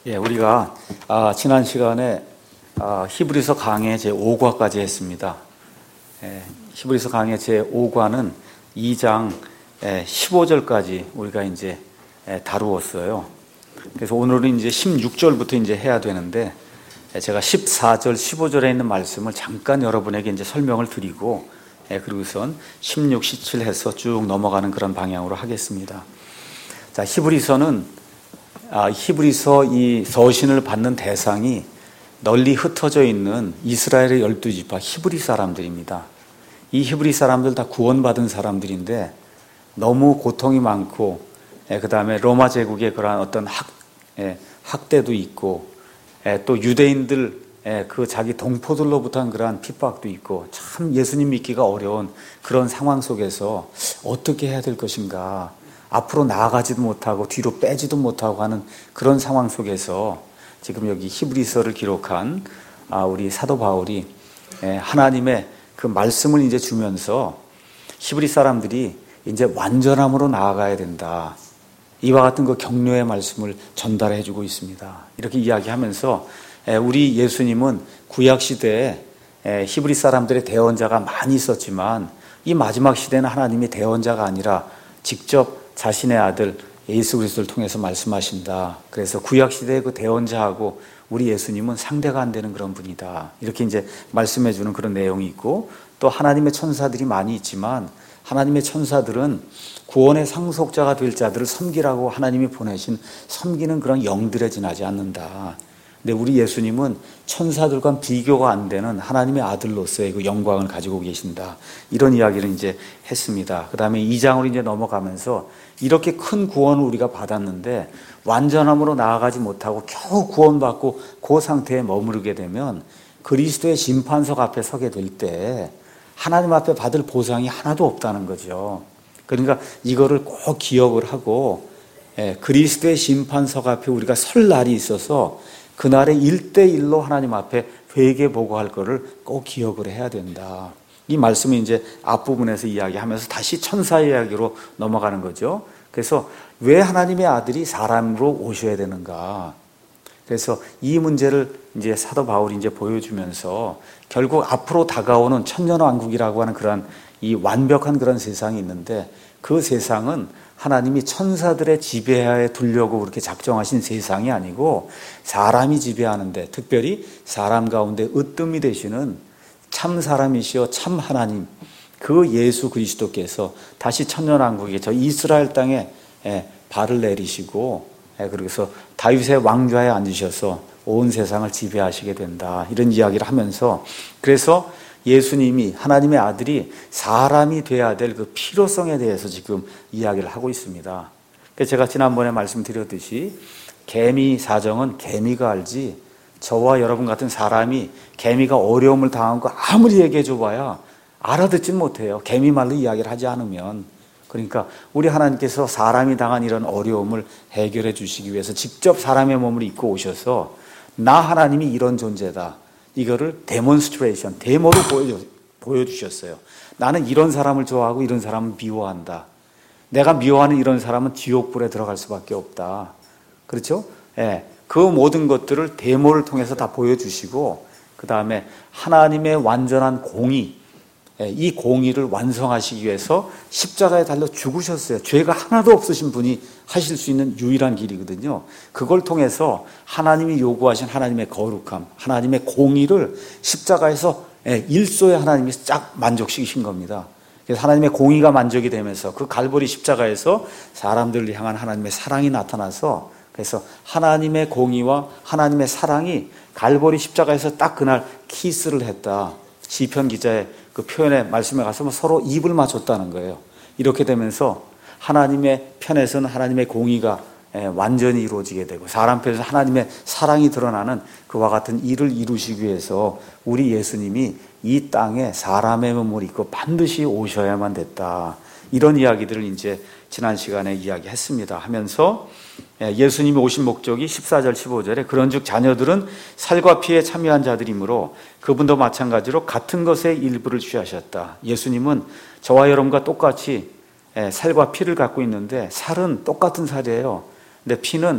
우리가 지난 시간에 히브리서 강해 제5과까지 했습니다. 히브리서 강해 제5과는 2장 15절까지 우리가 이제 다루었어요. 그래서 오늘은 이제 16절부터 이제 해야 되는데, 제가 14절, 15절에 있는 말씀을 잠깐 여러분에게 이제 설명을 드리고, 그리고선 16, 17 해서 쭉 넘어가는 그런 방향으로 하겠습니다. 자, 히브리서 이 서신을 받는 대상이 널리 흩어져 있는 이스라엘의 12지파 히브리 사람들입니다. 이 히브리 사람들 다 구원받은 사람들인데 너무 고통이 많고, 그 다음에 로마 제국의 그러한 어떤 학대도 있고, 또 유대인들 그 자기 동포들로부터 한 그러한 핍박도 있고, 참 예수님 믿기가 어려운 그런 상황 속에서 어떻게 해야 될 것인가, 앞으로 나아가지도 못하고 뒤로 빼지도 못하고 하는 그런 상황 속에서 지금 여기 히브리서를 기록한 우리 사도 바울이 하나님의 그 말씀을 이제 주면서 히브리 사람들이 이제 완전함으로 나아가야 된다, 이와 같은 그 격려의 말씀을 전달해 주고 있습니다. 이렇게 이야기하면서 우리 예수님은 구약 시대에 히브리 사람들의 대언자가 많이 있었지만 이 마지막 시대는 하나님의 대언자가 아니라 직접 자신의 아들 예수 그리스도를 통해서 말씀하신다. 그래서 구약 시대의 그 대언자하고 우리 예수님은 상대가 안 되는 그런 분이다, 이렇게 이제 말씀해 주는 그런 내용이 있고, 또 하나님의 천사들이 많이 있지만 하나님의 천사들은 구원의 상속자가 될 자들을 섬기라고 하나님이 보내신 섬기는 그런 영들에 지나지 않는다. 근데 우리 예수님은 천사들과 비교가 안 되는 하나님의 아들로서의 그 영광을 가지고 계신다, 이런 이야기를 이제 했습니다. 그 다음에 2장으로 이제 넘어가면서 이렇게 큰 구원을 우리가 받았는데 완전함으로 나아가지 못하고 겨우 구원받고 그 상태에 머무르게 되면 그리스도의 심판석 앞에 서게 될 때 하나님 앞에 받을 보상이 하나도 없다는 거죠. 그러니까 이거를 꼭 기억을 하고, 그리스도의 심판석 앞에 우리가 설 날이 있어서 그날에 1대1로 하나님 앞에 회개 보고할 거를 꼭 기억을 해야 된다. 이 말씀을 이제 앞부분에서 이야기하면서 다시 천사 이야기로 넘어가는 거죠. 그래서 왜 하나님의 아들이 사람으로 오셔야 되는가? 그래서 이 문제를 이제 사도 바울이 이제 보여주면서 결국 앞으로 다가오는 천년왕국이라고 하는 그런 이 완벽한 그런 세상이 있는데, 그 세상은 하나님이 천사들의 지배하에 두려고 그렇게 작정하신 세상이 아니고 사람이 지배하는데, 특별히 사람 가운데 으뜸이 되시는 참 사람이시여 참 하나님, 그 예수 그리스도께서 다시 천년왕국에 저 이스라엘 땅에 발을 내리시고, 그래서 다윗의 왕좌에 앉으셔서 온 세상을 지배하시게 된다, 이런 이야기를 하면서, 그래서 예수님이 하나님의 아들이 사람이 돼야 될 그 필요성에 대해서 지금 이야기를 하고 있습니다. 제가 지난번에 말씀드렸듯이 개미 사정은 개미가 알지, 저와 여러분 같은 사람이 개미가 어려움을 당한 거 아무리 얘기해 줘봐야 알아듣진 못해요, 개미 말로 이야기를 하지 않으면. 그러니까 우리 하나님께서 사람이 당한 이런 어려움을 해결해 주시기 위해서 직접 사람의 몸을 입고 오셔서 나 하나님이 이런 존재다, 이거를 데몬스트레이션, 데모로 보여주셨어요. 나는 이런 사람을 좋아하고 이런 사람을 미워한다. 내가 미워하는 이런 사람은 지옥불에 들어갈 수밖에 없다. 그렇죠? 그 모든 것들을 데모를 통해서 다 보여주시고, 그 다음에 하나님의 완전한 공의, 이 공의를 완성하시기 위해서 십자가에 달려 죽으셨어요. 죄가 하나도 없으신 분이 하실 수 있는 유일한 길이거든요. 그걸 통해서 하나님이 요구하신 하나님의 거룩함, 하나님의 공의를 십자가에서 일소에 하나님이 쫙 만족시키신 겁니다. 그래서 하나님의 공의가 만족이 되면서 그 갈보리 십자가에서 사람들을 향한 하나님의 사랑이 나타나서, 그래서 하나님의 공의와 하나님의 사랑이 갈보리 십자가에서 딱 그날 키스를 했다. 시편 기자의 그 표현의 말씀에 가서 서로 입을 맞췄다는 거예요. 이렇게 되면서 하나님의 편에서는 하나님의 공의가 완전히 이루어지게 되고, 사람 편에서 하나님의 사랑이 드러나는 그와 같은 일을 이루시기 위해서 우리 예수님이 이 땅에 사람의 몸을 입고 반드시 오셔야만 됐다, 이런 이야기들을 이제 지난 시간에 이야기했습니다. 하면서 예수님이 오신 목적이 14절 15절에 그런즉 자녀들은 살과 피에 참여한 자들이므로 그분도 마찬가지로 같은 것의 일부를 취하셨다. 예수님은 저와 여러분과 똑같이 살과 피를 갖고 있는데, 살은 똑같은 살이에요. 근데 피는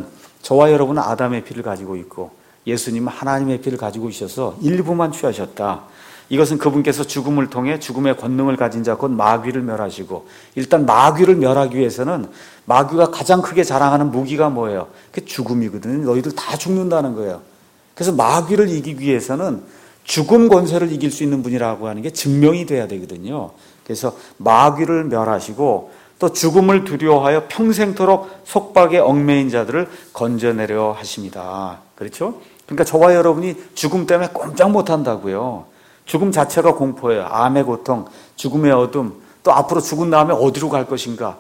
저와 여러분은 아담의 피를 가지고 있고 예수님은 하나님의 피를 가지고 있어서 일부만 취하셨다. 이것은 그분께서 죽음을 통해 죽음의 권능을 가진 자 곧 마귀를 멸하시고, 일단 마귀를 멸하기 위해서는 마귀가 가장 크게 자랑하는 무기가 뭐예요? 그게 죽음이거든요. 너희들 다 죽는다는 거예요. 그래서 마귀를 이기기 위해서는 죽음 권세를 이길 수 있는 분이라고 하는 게 증명이 돼야 되거든요. 그래서 마귀를 멸하시고 또 죽음을 두려워하여 평생토록 속박에 얽매인 자들을 건져내려 하십니다. 그렇죠? 그러니까 저와 여러분이 죽음 때문에 꼼짝 못한다고요. 죽음 자체가 공포예요. 암의 고통, 죽음의 어둠, 또 앞으로 죽은 다음에 어디로 갈 것인가.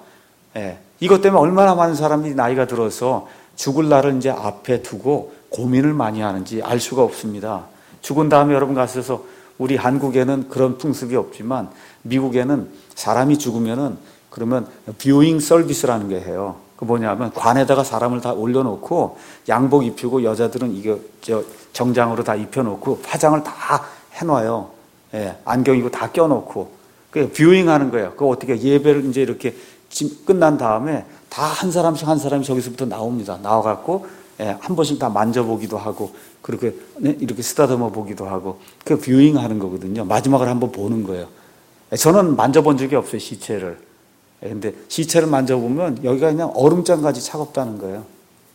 이것 때문에 얼마나 많은 사람들이 나이가 들어서 죽을 날을 이제 앞에 두고 고민을 많이 하는지 알 수가 없습니다. 죽은 다음에 여러분 가셔서, 우리 한국에는 그런 풍습이 없지만 미국에는 사람이 죽으면은 그러면 뷰잉 서비스라는 게 해요. 그 뭐냐면 관에다가 사람을 다 올려놓고 양복 입히고 여자들은 이거 정장으로 다 입혀놓고 화장을 다 해놔요. 안경 이거 다 껴놓고 그 뷰잉 하는 거예요. 그 어떻게 예배를 이제 이렇게 끝난 다음에 다 한 사람씩 저기서부터 나옵니다. 나와갖고 한 번씩 다 만져보기도 하고 그렇게 이렇게 쓰다듬어 보기도 하고 그 뷰잉 하는 거거든요. 마지막을 한번 보는 거예요. 저는 만져본 적이 없어요, 시체를. 근데 시체를 만져보면 여기가 그냥 얼음장같이 차갑다는 거예요.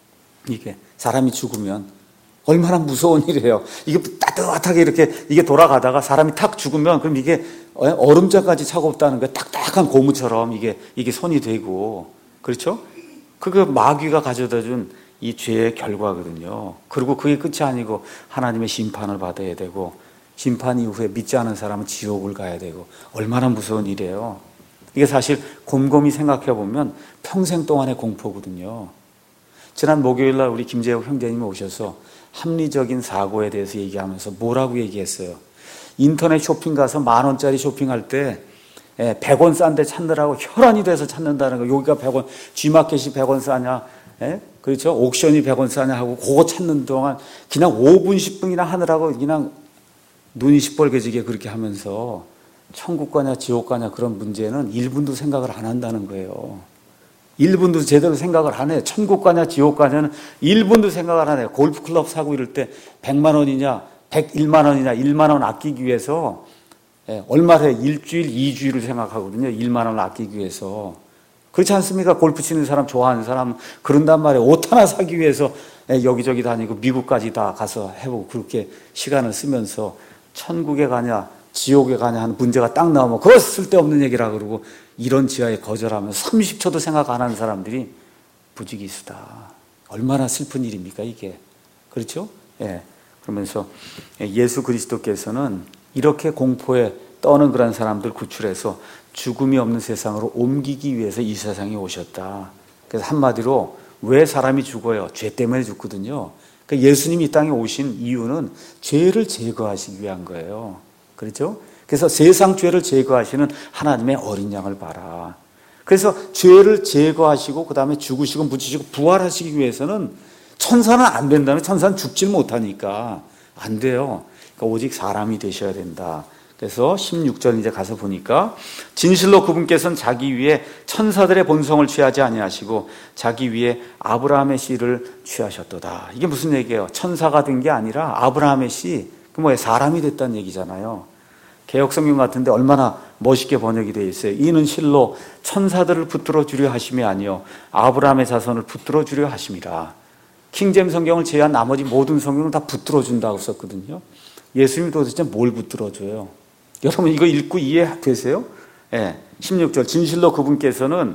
이게 사람이 죽으면 얼마나 무서운 일이에요. 이게 따뜻하게 이렇게 이게 돌아가다가 사람이 탁 죽으면 그럼 이게 얼음장같이 차갑다는 거예요. 딱딱한 고무처럼 이게 손이 되고, 그렇죠? 그게 마귀가 가져다 준 이 죄의 결과거든요. 그리고 그게 끝이 아니고 하나님의 심판을 받아야 되고, 심판 이후에 믿지 않은 사람은 지옥을 가야 되고, 얼마나 무서운 일이에요. 이게 사실 곰곰이 생각해 보면 평생 동안의 공포거든요. 지난 목요일 날 우리 김재욱 형제님이 오셔서 합리적인 사고에 대해서 얘기하면서 뭐라고 얘기했어요? 인터넷 쇼핑 가서 10,000원짜리 쇼핑할 때 100원 싼 데 찾느라고 혈안이 돼서 찾는다는 거. 여기가 100원, G마켓이 100원 싸냐, 그렇죠? 옥션이 100원 싸냐 하고 그거 찾는 동안 그냥 5분, 10분이나 하느라고 그냥 눈이 시뻘개지게 그렇게 하면서 천국 가냐 지옥 가냐 그런 문제는 1분도 생각을 안 한다는 거예요. 1분도 제대로 생각을 안 해요. 천국 가냐 지옥 가냐는 1분도 생각을 안 해요. 골프클럽 사고 이럴 때 100만 원이냐 101만 원이냐 1만 원 아끼기 위해서 얼마를 해? 일주일, 2주일을 생각하거든요. 1만 원을 아끼기 위해서. 그렇지 않습니까? 골프 치는 사람, 좋아하는 사람 그런단 말이에요. 옷 하나 사기 위해서 여기저기 다니고 미국까지 다 가서 해보고 그렇게 시간을 쓰면서 천국에 가냐 지옥에 가냐 하는 문제가 딱 나오면 그거 쓸데없는 얘기라 그러고 이런 지하에 거절하면 30초도 생각 안 하는 사람들이 부지기수다. 얼마나 슬픈 일입니까 이게. 그렇죠? 그러면서 예수 그리스도께서는 이렇게 공포에 떠는 그런 사람들 구출해서 죽음이 없는 세상으로 옮기기 위해서 이 세상에 오셨다. 그래서 한마디로 왜 사람이 죽어요? 죄 때문에 죽거든요. 그러니까 예수님이 이 땅에 오신 이유는 죄를 제거하시기 위한 거예요. 그렇죠? 그래서 세상 죄를 제거하시는 하나님의 어린 양을 봐라. 그래서 죄를 제거하시고 그 다음에 죽으시고 묻히시고 부활하시기 위해서는 천사는 안 된다는, 천사는 죽질 못하니까 안 돼요. 그러니까 오직 사람이 되셔야 된다. 그래서 16절 이제 가서 보니까 진실로 그분께서는 자기 위에 천사들의 본성을 취하지 아니하시고 자기 위에 아브라함의 씨를 취하셨도다. 이게 무슨 얘기예요? 천사가 된 게 아니라 아브라함의 씨, 그 뭐예요? 사람이 됐다는 얘기잖아요. 개역성경 같은데 얼마나 멋있게 번역이 되어 있어요. 이는 실로 천사들을 붙들어 주려 하심이 아니요 아브라함의 자손을 붙들어 주려 하심이라. 킹잼 성경을 제외한 나머지 모든 성경은 다 붙들어 준다고 썼거든요. 예수님이 도대체 뭘 붙들어 줘요? 여러분 이거 읽고 이해되세요? 16절 진실로 그분께서는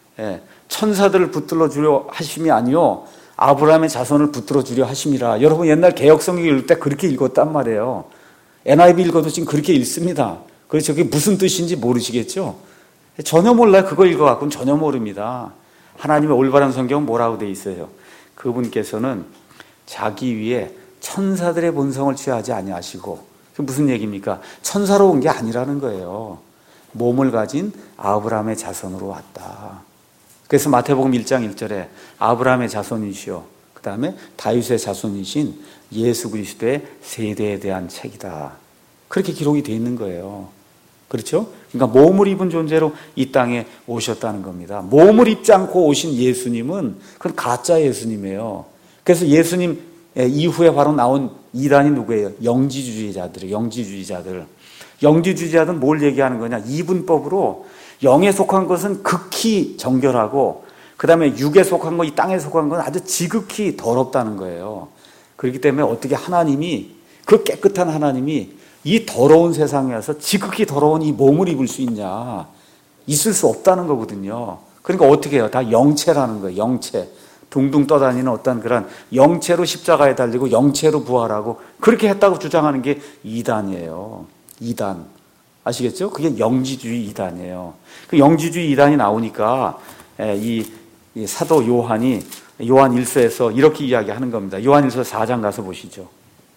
천사들을 붙들어 주려 하심이 아니요 아브라함의 자손을 붙들어 주려 하심이라. 여러분 옛날 개역성경 읽을 때 그렇게 읽었단 말이에요. NIV 읽어도 지금 그렇게 읽습니다. 그래서 그게 무슨 뜻인지 모르시겠죠? 전혀 몰라요. 그거 읽어갖고는 전혀 모릅니다. 하나님의 올바른 성경은 뭐라고 돼 있어요? 그분께서는 자기 위에 천사들의 본성을 취하지 아니하시고, 그 무슨 얘기입니까? 천사로 온 게 아니라는 거예요. 몸을 가진 아브라함의 자손으로 왔다. 그래서 마태복음 1장 1절에 아브라함의 자손이시오, 그 다음에 다윗의 자손이신 예수 그리스도의 세대에 대한 책이다. 그렇게 기록이 되어 있는 거예요. 그렇죠? 그러니까 몸을 입은 존재로 이 땅에 오셨다는 겁니다. 몸을 입지 않고 오신 예수님은 그건 가짜 예수님이에요. 그래서 예수님 이후에 바로 나온 이단이 누구예요? 영지주의자들이에요. 영지주의자들. 영지주의자들은 뭘 얘기하는 거냐? 이분법으로 영에 속한 것은 극히 정결하고 그 다음에 육에 속한 것, 이 땅에 속한 건 아주 지극히 더럽다는 거예요. 그렇기 때문에 어떻게 하나님이, 그 깨끗한 하나님이 이 더러운 세상에 와서 지극히 더러운 이 몸을 입을 수 있냐? 있을 수 없다는 거거든요. 그러니까 어떻게 해요? 다 영체라는 거예요. 영체. 둥둥 떠다니는 어떤 그런 영체로 십자가에 달리고 영체로 부활하고 그렇게 했다고 주장하는 게 이단이에요. 이단. 아시겠죠? 그게 영지주의 이단이에요. 그 영지주의 이단이 나오니까 이 사도 요한이 요한 1서에서 이렇게 이야기하는 겁니다. 요한 1서 4장 가서 보시죠.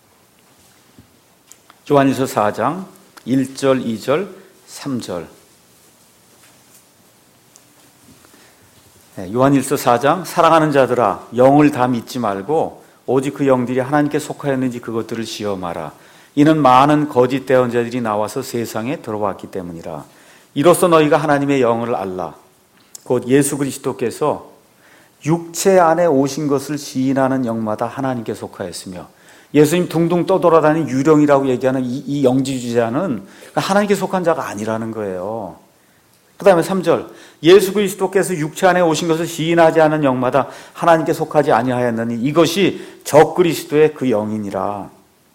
요한 1서 4장 1절, 2절, 3절. 요한 1서 4장 사랑하는 자들아 영을 다 믿지 말고 오직 그 영들이 하나님께 속하였는지 그것들을 시험하라. 이는 많은 거짓 대언자들이 나와서 세상에 들어왔기 때문이라. 이로써 너희가 하나님의 영을 알라. 곧 예수 그리스도께서 육체 안에 오신 것을 시인하는 영마다 하나님께 속하였으며 예수님 둥둥 떠돌아다니는 유령이라고 얘기하는 이 영지주의자는 하나님께 속한 자가 아니라는 거예요. 그 다음에 3절 예수 그리스도께서 육체 안에 오신 것을 시인하지 않은 영마다 하나님께 속하지 아니하였느니 이것이 적그리스도의 그 영이니라.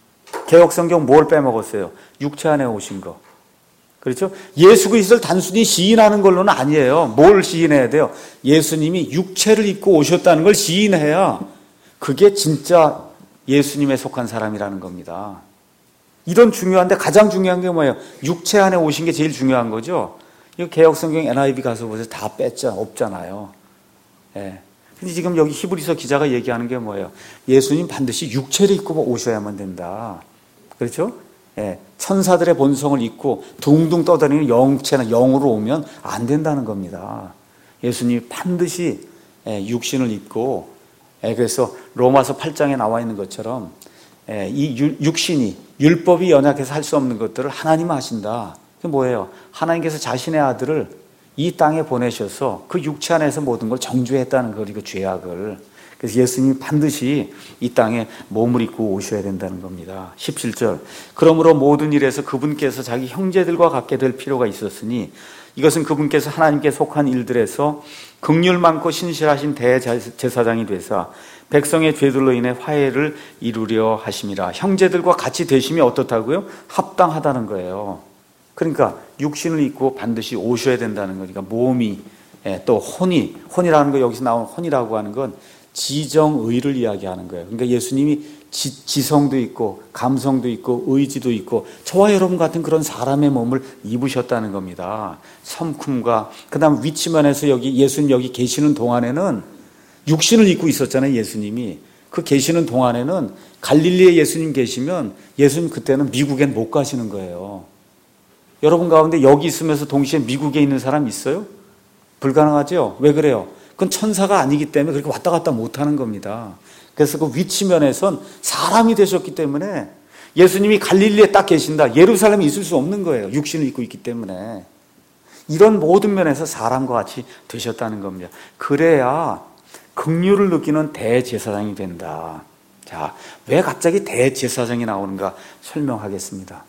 개역성경 뭘 빼먹었어요? 육체 안에 오신 거. 그렇죠? 예수 그리스도를 단순히 시인하는 걸로는 아니에요. 뭘 시인해야 돼요? 예수님이 육체를 입고 오셨다는 걸 시인해야 그게 진짜 예수님에 속한 사람이라는 겁니다. 이런 중요한데 가장 중요한 게 뭐예요? 육체 안에 오신 게 제일 중요한 거죠. 이거 개역성경 NIV 가서 보세요. 다 뺐잖아. 없잖아요. 예. 근데 지금 여기 히브리서 기자가 얘기하는 게 뭐예요? 예수님 반드시 육체를 입고 오셔야만 된다. 그렇죠? 예. 천사들의 본성을 입고 둥둥 떠다니는 영체나 영으로 오면 안 된다는 겁니다. 예수님이 반드시 육신을 입고 그래서 로마서 8장에 나와 있는 것처럼 이 육신이 율법이 연약해서 할 수 없는 것들을 하나님 하신다. 그게 뭐예요? 하나님께서 자신의 아들을 이 땅에 보내셔서 그 육체 안에서 모든 걸 정죄했다는 거, 이거 죄악을. 그래서 예수님이 반드시 이 땅에 몸을 입고 오셔야 된다는 겁니다. 17절. 그러므로 모든 일에서 그분께서 자기 형제들과 같게 될 필요가 있었으니 이것은 그분께서 하나님께 속한 일들에서 긍휼 많고 신실하신 대제사장이 되사 백성의 죄들로 인해 화해를 이루려 하심이라. 형제들과 같이 되심이 어떻다고요? 합당하다는 거예요. 그러니까 육신을 입고 반드시 오셔야 된다는 거니까 몸이 또 혼이라는 거 여기서 나온 혼이라고 하는 건 지정의를 이야기하는 거예요. 그러니까 예수님이 지성도 있고 감성도 있고 의지도 있고 저와 여러분 같은 그런 사람의 몸을 입으셨다는 겁니다. 성품과 그다음 위치면에서 여기 예수님 여기 계시는 동안에는 육신을 입고 있었잖아요. 예수님이 그 계시는 동안에는 갈릴리에 예수님 계시면 예수님 그때는 미국엔 못 가시는 거예요. 여러분 가운데 여기 있으면서 동시에 미국에 있는 사람 있어요? 불가능하죠? 왜 그래요? 그건 천사가 아니기 때문에 그렇게 왔다 갔다 못하는 겁니다. 그래서 그 위치면에선 사람이 되셨기 때문에 예수님이 갈릴리에 딱 계신다. 예루살렘에 있을 수 없는 거예요. 육신을 입고 있기 때문에. 이런 모든 면에서 사람과 같이 되셨다는 겁니다. 그래야 긍휼을 느끼는 대제사장이 된다. 자, 왜 갑자기 대제사장이 나오는가 설명하겠습니다.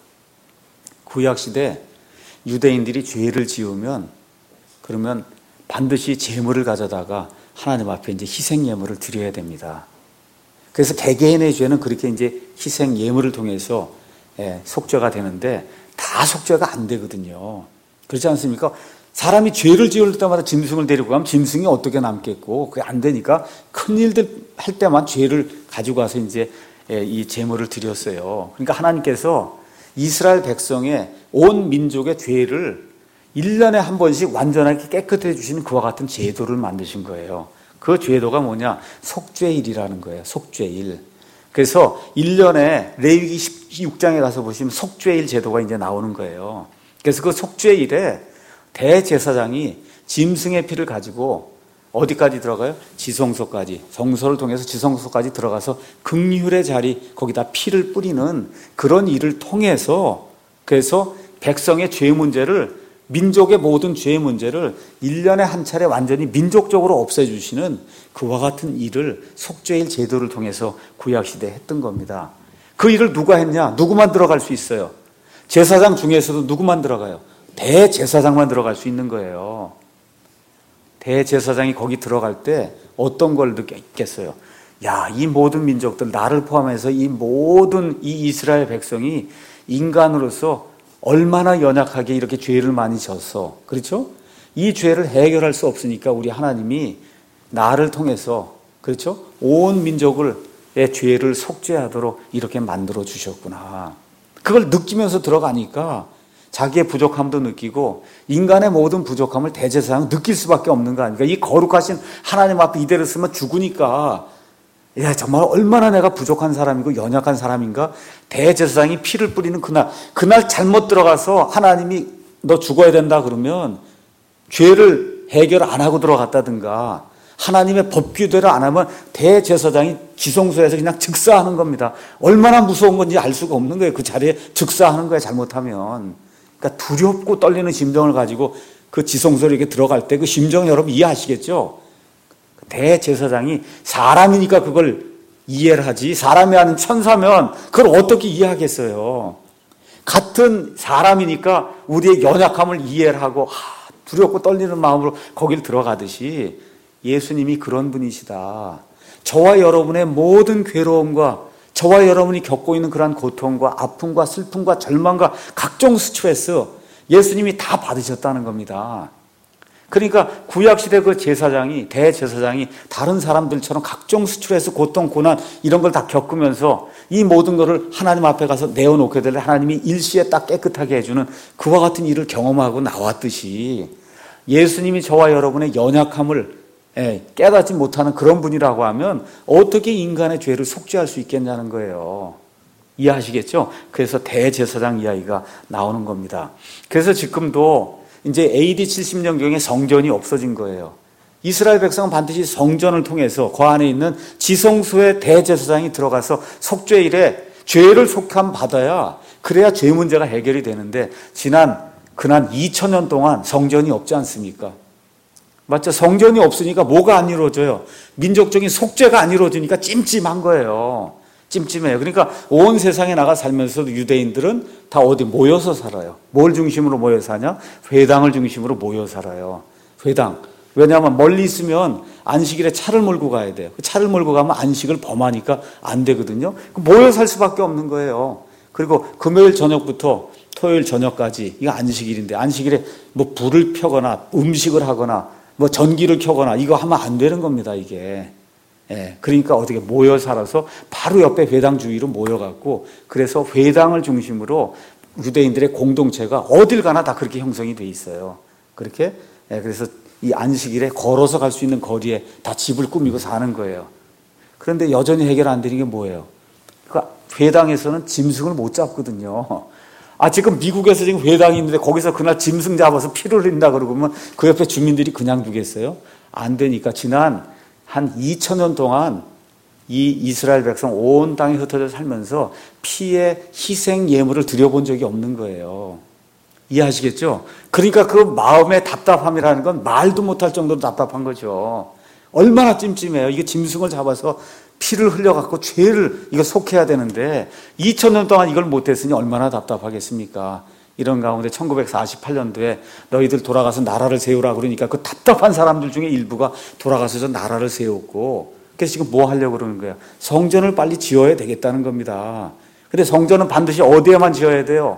구약시대 유대인들이 죄를 지으면 그러면 반드시 제물을 가져다가 하나님 앞에 이제 희생 예물을 드려야 됩니다. 그래서 개개인의 죄는 그렇게 이제 희생 예물을 통해서 속죄가 되는데 다 속죄가 안 되거든요. 그렇지 않습니까? 사람이 죄를 지을 때마다 짐승을 데리고 가면 짐승이 어떻게 남겠고 그게 안 되니까 큰 일들 할 때만 죄를 가지고 가서 이제 이 제물을 드렸어요. 그러니까 하나님께서 이스라엘 백성의 온 민족의 죄를 1년에 한 번씩 완전하게 깨끗해 주시는 그와 같은 제도를 만드신 거예요. 그 제도가 뭐냐? 속죄일이라는 거예요. 속죄일. 그래서 1년에 레위기 16장에 가서 보시면 속죄일 제도가 이제 나오는 거예요. 그래서 그 속죄일에 대제사장이 짐승의 피를 가지고 어디까지 들어가요? 지성소까지, 성소를 통해서 지성소까지 들어가서 긍휼의 자리, 거기다 피를 뿌리는 그런 일을 통해서 그래서 백성의 죄 문제를 민족의 모든 죄의 문제를 1년에 한 차례 완전히 민족적으로 없애주시는 그와 같은 일을 속죄일 제도를 통해서 구약시대에 했던 겁니다. 그 일을 누가 했냐? 누구만 들어갈 수 있어요? 제사장 중에서도 누구만 들어가요? 대제사장만 들어갈 수 있는 거예요. 대제사장이 거기 들어갈 때 어떤 걸 느꼈겠어요? 야, 이 모든 민족들, 나를 포함해서 이 모든 이 이스라엘 백성이 인간으로서 얼마나 연약하게 이렇게 죄를 많이 졌어. 그렇죠? 이 죄를 해결할 수 없으니까 우리 하나님이 나를 통해서, 그렇죠? 온 민족의 죄를 속죄하도록 이렇게 만들어 주셨구나. 그걸 느끼면서 들어가니까 자기의 부족함도 느끼고 인간의 모든 부족함을 대제사장은 느낄 수밖에 없는 거 아닙니까? 이 거룩하신 하나님 앞에 이대로 쓰면 죽으니까, 야, 정말 얼마나 내가 부족한 사람이고 연약한 사람인가? 대제사장이 피를 뿌리는 그날 잘못 들어가서 하나님이 너 죽어야 된다 그러면 죄를 해결 안 하고 들어갔다든가 하나님의 법규대로 안 하면 대제사장이 지성소에서 그냥 즉사하는 겁니다. 얼마나 무서운 건지 알 수가 없는 거예요. 그 자리에 즉사하는 거예요, 잘못하면. 그러니까 두렵고 떨리는 심정을 가지고 그 지성소에 이렇게 들어갈 때 그 심정 여러분 이해하시겠죠? 대제사장이 사람이니까 그걸 이해를 하지, 사람이 아닌 천사면 그걸 어떻게 이해하겠어요? 같은 사람이니까 우리의 연약함을 이해를 하고 두렵고 떨리는 마음으로 거길 들어가듯이 예수님이 그런 분이시다. 저와 여러분의 모든 괴로움과 저와 여러분이 겪고 있는 그러한 고통과 아픔과 슬픔과 절망과 각종 스트레스 예수님이 다 받으셨다는 겁니다. 그러니까 구약시대 그 제사장이, 대제사장이 다른 사람들처럼 각종 스트레스, 고통, 고난 이런 걸 다 겪으면서 이 모든 것을 하나님 앞에 가서 내어놓게 되려 하나님이 일시에 딱 깨끗하게 해주는 그와 같은 일을 경험하고 나왔듯이 예수님이 저와 여러분의 연약함을 깨닫지 못하는 그런 분이라고 하면 어떻게 인간의 죄를 속죄할 수 있겠냐는 거예요. 이해하시겠죠? 그래서 대제사장 이야기가 나오는 겁니다. 그래서 지금도 이제 AD 70년경에 성전이 없어진 거예요. 이스라엘 백성은 반드시 성전을 통해서 그 안에 있는 지성소에 대제사장이 들어가서 속죄일에 죄를 속함 받아야 그래야 죄 문제가 해결이 되는데 지난 2000년 동안 성전이 없지 않습니까? 맞죠? 성전이 없으니까 뭐가 안 이루어져요? 민족적인 속죄가 안 이루어지니까 찜찜한 거예요. 찜찜해요. 그러니까 온 세상에 나가 살면서도 유대인들은 다 어디 모여서 살아요. 뭘 중심으로 모여 사냐? 회당을 중심으로 모여 살아요. 회당. 왜냐하면 멀리 있으면 안식일에 차를 몰고 가야 돼요. 차를 몰고 가면 안식을 범하니까 안 되거든요. 모여 살 수밖에 없는 거예요. 그리고 금요일 저녁부터 토요일 저녁까지 이거 안식일인데 안식일에 뭐 불을 펴거나 음식을 하거나 뭐 전기를 켜거나 이거 하면 안 되는 겁니다, 이게. 그러니까 어떻게 모여 살아서 바로 옆에 회당 주위로 모여갖고 그래서 회당을 중심으로 유대인들의 공동체가 어딜 가나 다 그렇게 형성이 돼 있어요. 그렇게 그래서 이 안식일에 걸어서 갈 수 있는 거리에 다 집을 꾸미고 사는 거예요. 그런데 여전히 해결 안 되는 게 뭐예요? 그러니까 회당에서는 짐승을 못 잡거든요. 지금 미국에서 지금 회당이 있는데 거기서 그날 짐승 잡아서 피를 흘린다 그러면 그 옆에 주민들이 그냥 두겠어요? 안 되니까 지난 한 2000년 동안 이 이스라엘 백성 온 땅에 흩어져 살면서 피의 희생 예물을 드려본 적이 없는 거예요. 이해하시겠죠? 그러니까 그 마음의 답답함이라는 건 말도 못할 정도로 답답한 거죠. 얼마나 찜찜해요. 이게 짐승을 잡아서 피를 흘려갖고 죄를 이거 속해야 되는데 2000년 동안 이걸 못했으니 얼마나 답답하겠습니까? 이런 가운데 1948년도에 너희들 돌아가서 나라를 세우라 그러니까 그 답답한 사람들 중에 일부가 돌아가서 저 나라를 세웠고 그래서 지금 뭐 하려고 그러는 거예요? 성전을 빨리 지어야 되겠다는 겁니다. 근데 성전은 반드시 어디에만 지어야 돼요?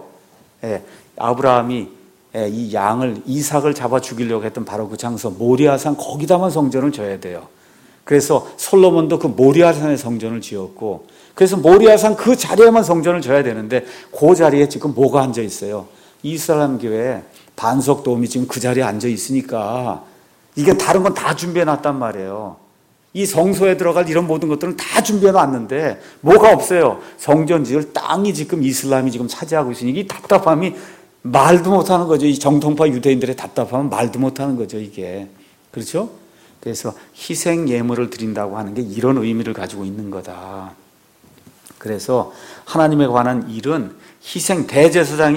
아브라함이 이 양을 이삭을 잡아 죽이려고 했던 바로 그 장소 모리아산 거기다만 성전을 지어야 돼요. 그래서 솔로몬도 그 모리아산에 성전을 지었고 그래서 모리아산 그 자리에만 성전을 져야 되는데 그 자리에 지금 뭐가 앉아 있어요? 이슬람 교회 반석 도움이 지금 그 자리에 앉아 있으니까 이게 다른 건 다 준비해 놨단 말이에요. 이 성소에 들어갈 이런 모든 것들은 다 준비해 놨는데 뭐가 없어요? 성전 지을 땅이 지금 이슬람이 지금 차지하고 있으니 이 답답함이 말도 못하는 거죠. 이 정통파 유대인들의 답답함은 말도 못하는 거죠, 이게. 그렇죠? 그래서 희생 예물을 드린다고 하는 게 이런 의미를 가지고 있는 거다. 그래서 하나님에 관한 일은 희생, 대제사장이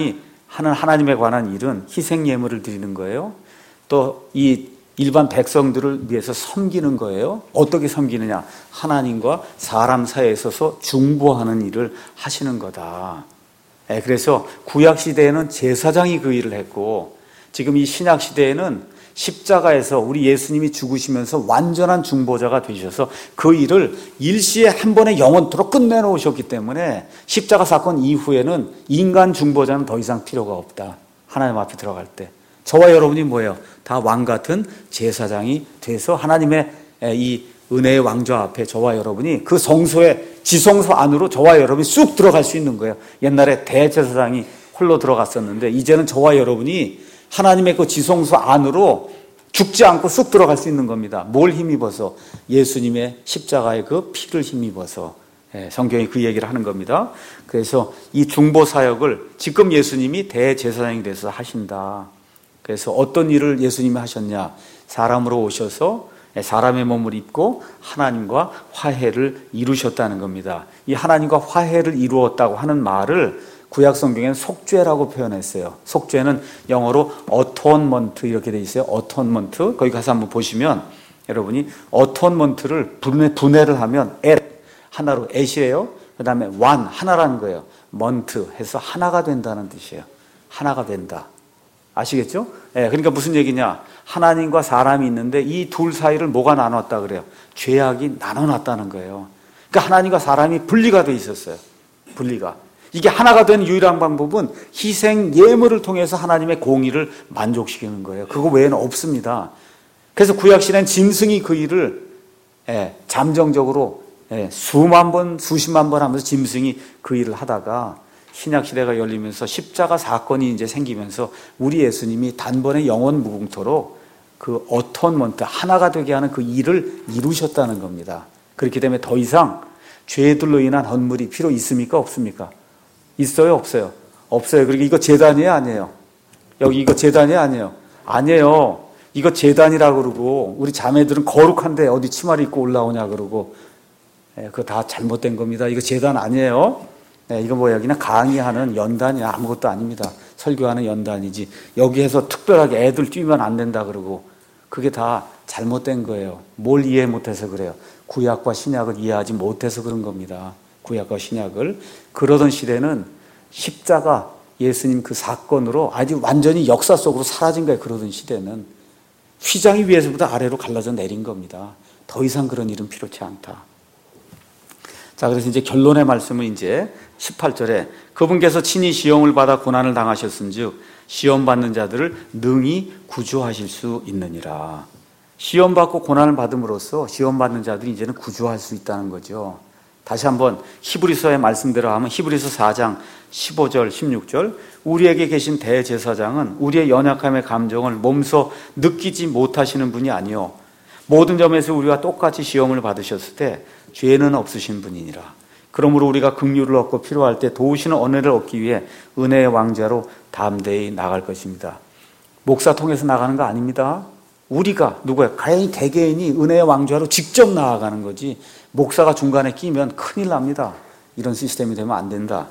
하는 하나님에 관한 일은 희생 예물을 드리는 거예요. 또 이 일반 백성들을 위해서 섬기는 거예요. 어떻게 섬기느냐? 하나님과 사람 사이에 있어서 중보하는 일을 하시는 거다. 그래서 구약 시대에는 제사장이 그 일을 했고, 지금 이 신약 시대에는 십자가에서 우리 예수님이 죽으시면서 완전한 중보자가 되셔서 그 일을 일시에 한 번에 영원토록 끝내놓으셨기 때문에 십자가 사건 이후에는 인간 중보자는 더 이상 필요가 없다. 하나님 앞에 들어갈 때 저와 여러분이 뭐예요? 다 왕 같은 제사장이 돼서 하나님의 이 은혜의 왕좌 앞에 저와 여러분이 그 성소의 지성소 안으로 저와 여러분이 쑥 들어갈 수 있는 거예요. 옛날에 대제사장이 홀로 들어갔었는데 이제는 저와 여러분이 하나님의 그 지성소 안으로 죽지 않고 쑥 들어갈 수 있는 겁니다. 뭘 힘입어서? 예수님의 십자가의 그 피를 힘입어서. 성경이 그 얘기를 하는 겁니다. 그래서 이 중보 사역을 지금 예수님이 대제사장이 돼서 하신다. 그래서 어떤 일을 예수님이 하셨냐? 사람으로 오셔서 사람의 몸을 입고 하나님과 화해를 이루셨다는 겁니다. 이 하나님과 화해를 이루었다고 하는 말을 구약 성경에는 속죄라고 표현했어요. 속죄는 영어로 atonement 이렇게 돼 있어요. atonement. 거기 가서 한번 보시면 여러분이 atonement를 분해를 하면 하나로 at이에요. 그다음에 one 하나라는 거예요. month 해서 하나가 된다는 뜻이에요. 하나가 된다. 아시겠죠? 그러니까 무슨 얘기냐? 하나님과 사람이 있는데 이 둘 사이를 뭐가 나눴다 그래요? 죄악이 나눠놨다는 거예요. 그러니까 하나님과 사람이 분리가 돼 있었어요. 분리가. 이게 하나가 된 유일한 방법은 희생 예물을 통해서 하나님의 공의를 만족시키는 거예요. 그거 외에는 없습니다. 그래서 구약시대는 짐승이 그 일을 잠정적으로 수만 번, 수십만 번 하면서 짐승이 그 일을 하다가 신약시대가 열리면서 십자가 사건이 이제 생기면서 우리 예수님이 단번에 영원 무궁토록 그 어톤먼트 하나가 되게 하는 그 일을 이루셨다는 겁니다. 그렇기 때문에 더 이상 죄들로 인한 헌물이 필요 있습니까? 없습니까? 있어요? 없어요? 없어요. 그러니까 이거 제단이에요? 아니에요? 여기 이거 제단이에요? 아니에요? 아니에요. 이거 제단이라고 그러고 우리 자매들은 거룩한데 어디 치마를 입고 올라오냐 그러고 그거 다 잘못된 겁니다. 이거 제단 아니에요? 이거 뭐야? 그냥 강의하는 연단이야. 아무것도 아닙니다. 설교하는 연단이지. 여기에서 특별하게 애들 뛰면 안 된다 그러고 그게 다 잘못된 거예요. 뭘 이해 못해서 그래요? 구약과 신약을 이해하지 못해서 그런 겁니다. 구약과 신약을. 그러던 시대는 십자가 예수님 그 사건으로 아주 완전히 역사 속으로 사라진 거예요. 그러던 시대는 휘장이 위에서부터 아래로 갈라져 내린 겁니다. 더 이상 그런 일은 필요치 않다. 자, 그래서 이제 결론의 말씀은 이제 18절에 그분께서 친히 시험을 받아 고난을 당하셨은즉 시험 받는 자들을 능히 구주하실 수 있느니라. 시험 받고 고난을 받음으로써 시험 받는 자들이 이제는 구주할 수 있다는 거죠. 다시 한번 히브리서의 말씀대로 하면 히브리서 4장 15절 16절 우리에게 계신 대제사장은 우리의 연약함의 감정을 몸소 느끼지 못하시는 분이 아니요 모든 점에서 우리와 똑같이 시험을 받으셨을 때 죄는 없으신 분이니라. 그러므로 우리가 긍휼을 얻고 필요할 때 도우시는 은혜를 얻기 위해 은혜의 왕자로 담대히 나갈 것입니다. 목사 통해서 나가는 거 아닙니다. 우리가 누구야? 개개인이 은혜의 왕좌로 직접 나아가는 거지 목사가 중간에 끼면 큰일 납니다. 이런 시스템이 되면 안 된다.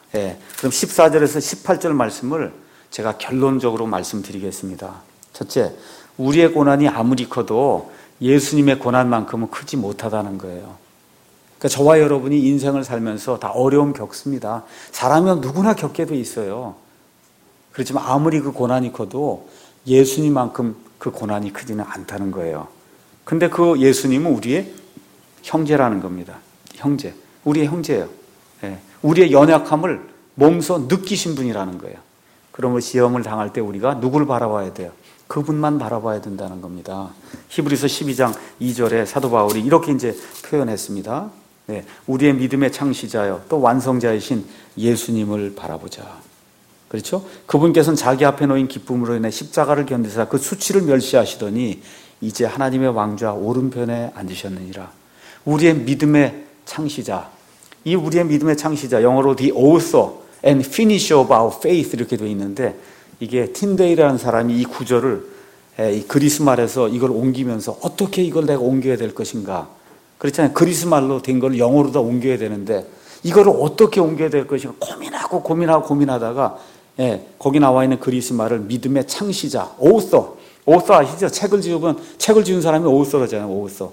그럼 14절에서 18절 말씀을 제가 결론적으로 말씀드리겠습니다. 첫째, 우리의 고난이 아무리 커도 예수님의 고난만큼은 크지 못하다는 거예요. 그러니까 저와 여러분이 인생을 살면서 다 어려움 겪습니다. 사람은 누구나 겪게 돼 있어요. 그렇지만 아무리 그 고난이 커도 예수님만큼 그 고난이 크지는 않다는 거예요. 근데 그 예수님은 우리의 형제라는 겁니다. 형제. 우리의 형제예요. 우리의 연약함을 몸소 느끼신 분이라는 거예요. 그러면 시험을 당할 때 우리가 누굴 바라봐야 돼요? 그분만 바라봐야 된다는 겁니다. 히브리서 12장 2절에 사도 바울이 이렇게 이제 표현했습니다. 우리의 믿음의 창시자여 또 완성자이신 예수님을 바라보자. 그렇죠? 그분께서는 자기 앞에 놓인 기쁨으로 인해 십자가를 견디사 그 수치를 멸시하시더니 이제 하나님의 왕좌 오른편에 앉으셨느니라. 우리의 믿음의 창시자. 이 우리의 믿음의 창시자, 영어로 the author and finisher of our faith 이렇게 되어 있는데 이게 틴데이라는 사람이 이 구절을 이 그리스말에서 이걸 옮기면서 어떻게 이걸 내가 옮겨야 될 것인가. 그렇잖아요. 그리스말로 된 걸 영어로 다 옮겨야 되는데 이거를 어떻게 옮겨야 될 것인가 고민하다가 거기 나와 있는 그리스 말을 믿음의 창시자, 오서 아시죠? 책을 지은 사람이 오서잖아요.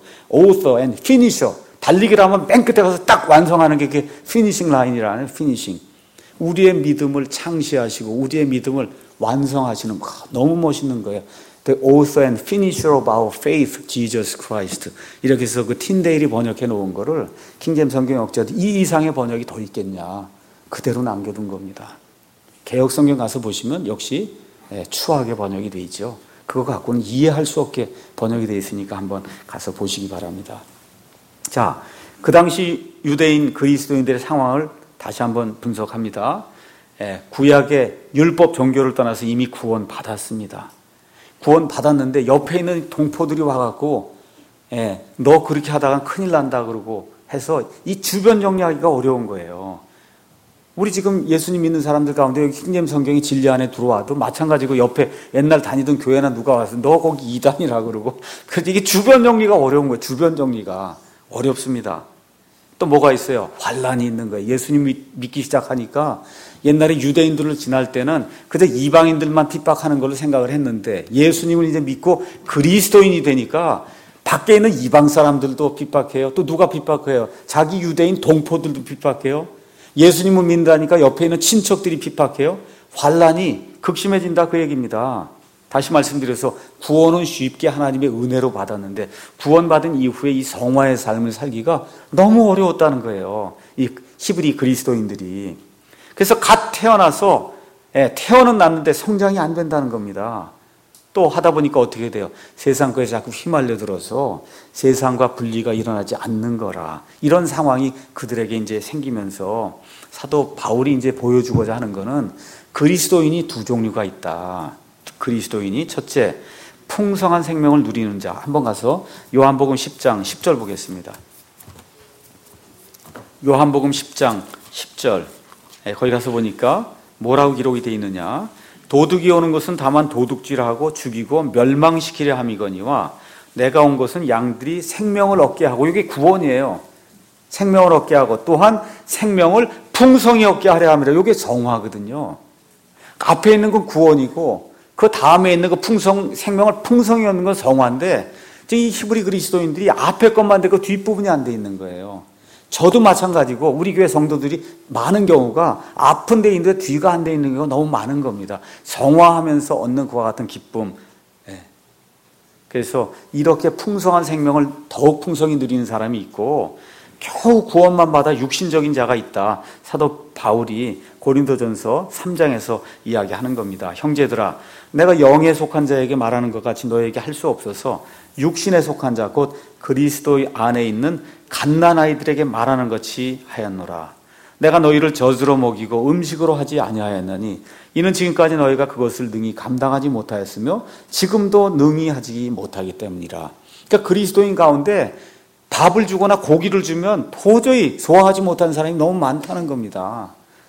오서 and finisher. 달리기라면 맨 끝에 가서 딱 완성하는 게 그게 피니싱 라인이라는 피니싱. 우리의 믿음을 창시하시고 우리의 믿음을 완성하시는 거 너무 멋있는 거예요. The author and finisher of our faith, Jesus Christ. 이렇게 해서 그 틴데일이 번역해 놓은 거를 킹제임 성경 역자도 이 이상의 번역이 더 있겠냐. 그대로 남겨둔 겁니다. 개역 성경 가서 보시면 역시 추하게 번역이 되어 있죠. 그거 갖고는 이해할 수 없게 번역이 되어 있으니까 한번 가서 보시기 바랍니다. 자, 그 당시 유대인 그리스도인들의 상황을 다시 한번 분석합니다. 구약의 율법 종교를 떠나서 이미 구원 받았습니다. 구원 받았는데 옆에 있는 동포들이 와갖고 너 그렇게 하다가 큰일 난다 그러고 해서 이 주변 정리하기가 어려운 거예요. 우리 지금 예수님 믿는 사람들 가운데 여기 킹제임 성경이 진리 안에 들어와도 마찬가지고 옆에 옛날 다니던 교회나 누가 와서 너 거기 이단이라 그러고 그래서 이게 주변 정리가 어려운 거예요. 주변 정리가 어렵습니다. 또 뭐가 있어요? 환란이 있는 거예요. 예수님 믿기 시작하니까 옛날에 유대인들을 지날 때는 그저 이방인들만 핍박하는 걸로 생각을 했는데 예수님을 이제 믿고 그리스도인이 되니까 밖에 있는 이방 사람들도 핍박해요. 또 누가 핍박해요? 자기 유대인 동포들도 핍박해요. 예수님을 믿는다니까 옆에 있는 친척들이 핍박해요. 환란이 극심해진다 그 얘기입니다. 다시 말씀드려서 구원은 쉽게 하나님의 은혜로 받았는데 구원받은 이후에 이 성화의 삶을 살기가 너무 어려웠다는 거예요. 이 히브리 그리스도인들이. 그래서 갓 태어나서 태어는 났는데 성장이 안 된다는 겁니다. 또 하다 보니까 어떻게 돼요? 세상 거에 자꾸 휘말려 들어서 세상과 분리가 일어나지 않는 거라. 이런 상황이 그들에게 이제 생기면서 사도 바울이 이제 보여주고자 하는 거는 그리스도인이 두 종류가 있다. 그리스도인이 첫째, 풍성한 생명을 누리는 자. 한번 가서 요한복음 10장 10절 보겠습니다. 요한복음 10장 10절. 거기 가서 보니까 뭐라고 기록이 되어 있느냐. 도둑이 오는 것은 다만 도둑질하고 죽이고 멸망시키려 함이거니와 내가 온 것은 양들이 생명을 얻게 하고, 이게 구원이에요. 생명을 얻게 하고 또한 생명을 풍성히 얻게 하려 함이라. 이게 정화거든요. 앞에 있는 건 구원이고 그 다음에 있는 그 생명을 풍성히 얻는 건 성화인데 이 히브리 그리스도인들이 앞에 것만 되고 뒷부분이 안 돼 있는 거예요. 저도 마찬가지고 우리 교회 성도들이 많은 경우가 앞은 데 있는데 뒤가 안 돼 있는 경우가 너무 많은 겁니다. 성화하면서 얻는 그와 같은 기쁨. 그래서 이렇게 풍성한 생명을 더욱 풍성히 누리는 사람이 있고 겨우 구원만 받아 육신적인 자가 있다. 사도 바울이 고린도전서 3장에서 이야기하는 겁니다. 형제들아, 내가 영에 속한 자에게 말하는 것 같이 너에게 할 수 없어서 육신에 속한 자 곧 그리스도 안에 있는 갓난아이들에게 말하는 것이 하였노라. 내가 너희를 젖으로 먹이고 음식으로 하지 아니하였나니 이는 지금까지 너희가 그것을 능히 감당하지 못하였으며 지금도 능히 하지 못하기 때문이라. 그러니까 그리스도인 가운데 밥을 주거나 고기를 주면 도저히 소화하지 못하는 사람이 너무 많다는 겁니다.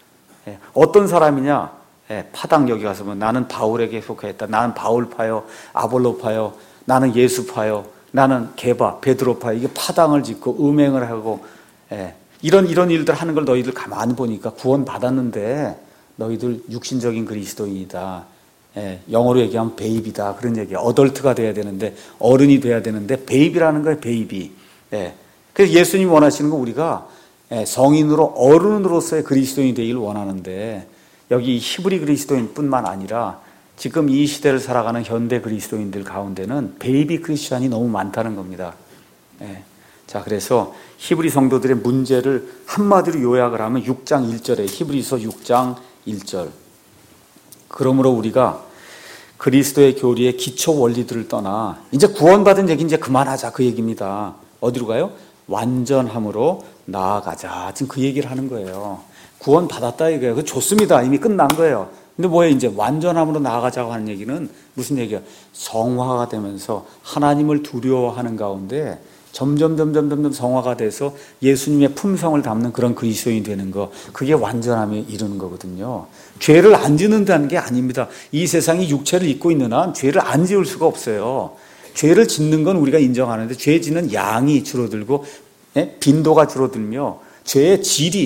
어떤 사람이냐? 파당 여기 가서 보면 나는 바울에게 속했다. 나는 바울파요, 아볼로파요, 나는 예수파요, 나는 게바, 베드로파요. 이게 파당을 짓고 음행을 하고 이런 일들 하는 걸 너희들 가만히 보니까 구원 받았는데 너희들 육신적인 그리스도인이다. 영어로 얘기하면 베이비다. 그런 얘기야. 어덜트가 돼야 되는데 어른이 돼야 되는데 베이비라는 거예요. 베이비. 그래서 예수님이 원하시는 건 우리가 성인으로 어른으로서의 그리스도인이 되기를 원하는데 여기 히브리 그리스도인뿐만 아니라 지금 이 시대를 살아가는 현대 그리스도인들 가운데는 베이비 크리스찬이 너무 많다는 겁니다. 자, 그래서 히브리 성도들의 문제를 한마디로 요약을 하면 6장 1절에 히브리서 6장 1절. 그러므로 우리가 그리스도의 교리의 기초 원리들을 떠나 이제 구원받은 얘기 이제 그만하자 그 얘기입니다. 어디로 가요? 완전함으로 나아가자. 지금 그 얘기를 하는 거예요. 구원 받았다 이거예요. 그 좋습니다. 이미 끝난 거예요. 근데 뭐예요? 이제 완전함으로 나아가자고 하는 얘기는 무슨 얘기야? 성화가 되면서 하나님을 두려워하는 가운데 점점 성화가 돼서 예수님의 품성을 담는 그런 그리스도인이 되는 거, 그게 완전함에 이르는 거거든요. 죄를 안 짓는다는 게 아닙니다. 이 세상이 육체를 입고 있는 한 죄를 안 지을 수가 없어요. 죄를 짓는 건 우리가 인정하는데 죄 짓는 양이 줄어들고 빈도가 줄어들며 죄의 질이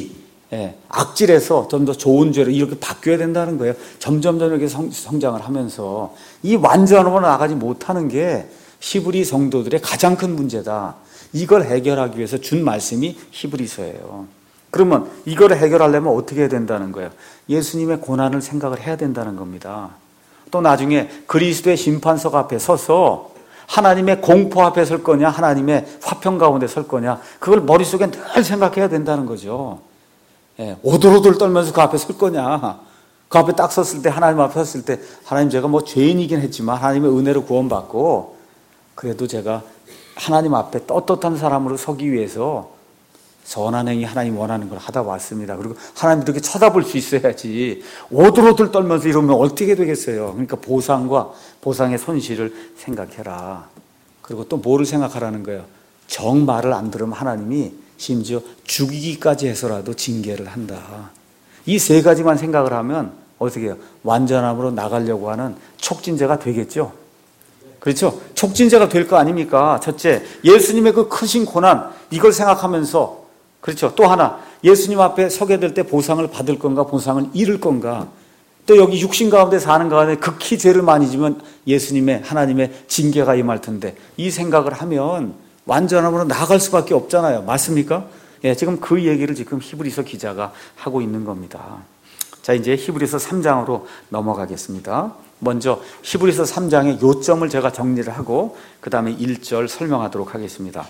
악질에서 좀 더 좋은 죄로 이렇게 바뀌어야 된다는 거예요. 점점 이렇게 성장을 하면서 이 완전함으로 나가지 못하는 게 히브리 성도들의 가장 큰 문제다. 이걸 해결하기 위해서 준 말씀이 히브리서예요. 그러면 이걸 해결하려면 어떻게 해야 된다는 거예요? 예수님의 고난을 생각을 해야 된다는 겁니다. 또 나중에 그리스도의 심판석 앞에 서서 하나님의 공포 앞에 설 거냐, 하나님의 화평 가운데 설 거냐, 그걸 머릿속에 늘 생각해야 된다는 거죠. 오돌오돌 떨면서 그 앞에 설 거냐, 그 앞에 딱 섰을 때, 하나님 앞에 섰을 때, 하나님 제가 뭐 죄인이긴 했지만 하나님의 은혜로 구원받고 그래도 제가 하나님 앞에 떳떳한 사람으로 서기 위해서 선한 행위 하나님 원하는 걸 하다 왔습니다. 그리고 하나님 이렇게 쳐다볼 수 있어야지 오들오들 떨면서 이러면 어떻게 되겠어요. 그러니까 보상과 보상의 손실을 생각해라. 그리고 또 뭐를 생각하라는 거예요. 정말을 안 들으면 하나님이 심지어 죽이기까지 해서라도 징계를 한다. 이 세 가지만 생각을 하면 어떻게 해요? 완전함으로 나가려고 하는 촉진제가 되겠죠. 그렇죠? 촉진제가 될 거 아닙니까? 첫째, 예수님의 그 크신 고난, 이걸 생각하면서, 그렇죠? 또 하나, 예수님 앞에 서게 될 때 보상을 받을 건가, 보상을 잃을 건가. 또 여기 육신 가운데 사는 가운데 극히 죄를 많이 지면 예수님의, 하나님의 징계가 임할 텐데, 이 생각을 하면 완전함으로 나갈 수밖에 없잖아요. 맞습니까? 지금 그 얘기를 지금 히브리서 기자가 하고 있는 겁니다. 자, 이제 히브리서 3장으로 넘어가겠습니다. 먼저 히브리서 3장의 요점을 제가 정리를 하고 그 다음에 1절 설명하도록 하겠습니다.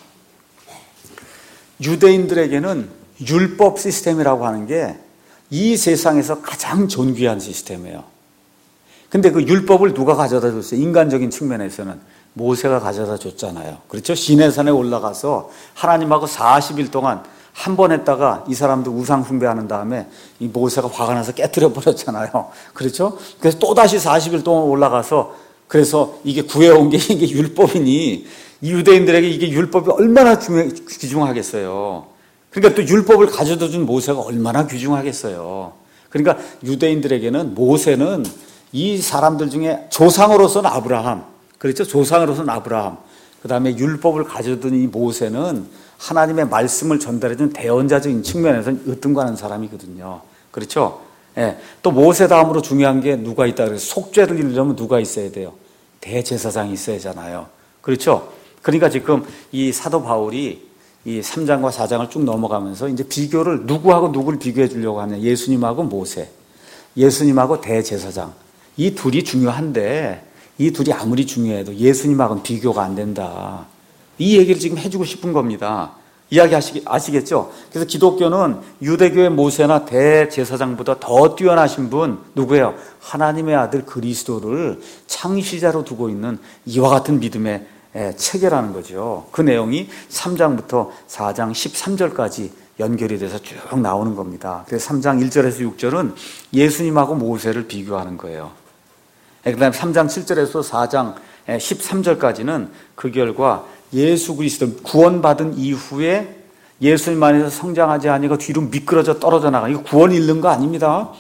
유대인들에게는 율법 시스템이라고 하는 게 이 세상에서 가장 존귀한 시스템이에요. 근데 그 율법을 누가 가져다 줬어요? 인간적인 측면에서는 모세가 가져다 줬잖아요. 그렇죠? 시내산에 올라가서 하나님하고 40일 동안 한 번 했다가 이 사람들 우상 숭배하는 다음에 이 모세가 화가 나서 깨뜨려 버렸잖아요. 그렇죠? 그래서 또다시 40일 동안 올라가서 그래서 이게 구해온 게 이게 율법이니 이 유대인들에게 이게 율법이 얼마나 귀중하겠어요. 그러니까 또 율법을 가져다 준 모세가 얼마나 귀중하겠어요. 그러니까 유대인들에게는 모세는 이 사람들 중에 조상으로서는 아브라함, 그렇죠? 조상으로서는 아브라함. 그 다음에 율법을 가져둔 이 모세는 하나님의 말씀을 전달해준 대언자적인 측면에서는 으뜸가는 사람이거든요. 그렇죠? 또 모세 다음으로 중요한 게 누가 있다 그래서 속죄를 이루려면 누가 있어야 돼요? 대제사장이 있어야 하잖아요. 그렇죠? 그러니까 지금 이 사도 바울이 이 3장과 4장을 쭉 넘어가면서 이제 비교를 누구하고 누구를 비교해 주려고 하냐. 예수님하고 모세, 예수님하고 대제사장. 이 둘이 중요한데 이 둘이 아무리 중요해도 예수님하고는 비교가 안 된다. 이 얘기를 지금 해주고 싶은 겁니다. 이야기 아시겠죠? 그래서 기독교는 유대교의 모세나 대제사장보다 더 뛰어나신 분 누구예요? 하나님의 아들 그리스도를 창시자로 두고 있는 이와 같은 믿음의 체계라는 거죠. 그 내용이 3장부터 4장 13절까지 연결이 돼서 쭉 나오는 겁니다. 그래서 3장 1절에서 6절은 예수님하고 모세를 비교하는 거예요. 그 다음에 3장 7절에서 4장 13절까지는 그 결과 예수 그리스도 구원받은 이후에 예수님 안에서 성장하지 아니고 뒤로 미끄러져 떨어져 나가. 이거 구원 잃는 거 아닙니다.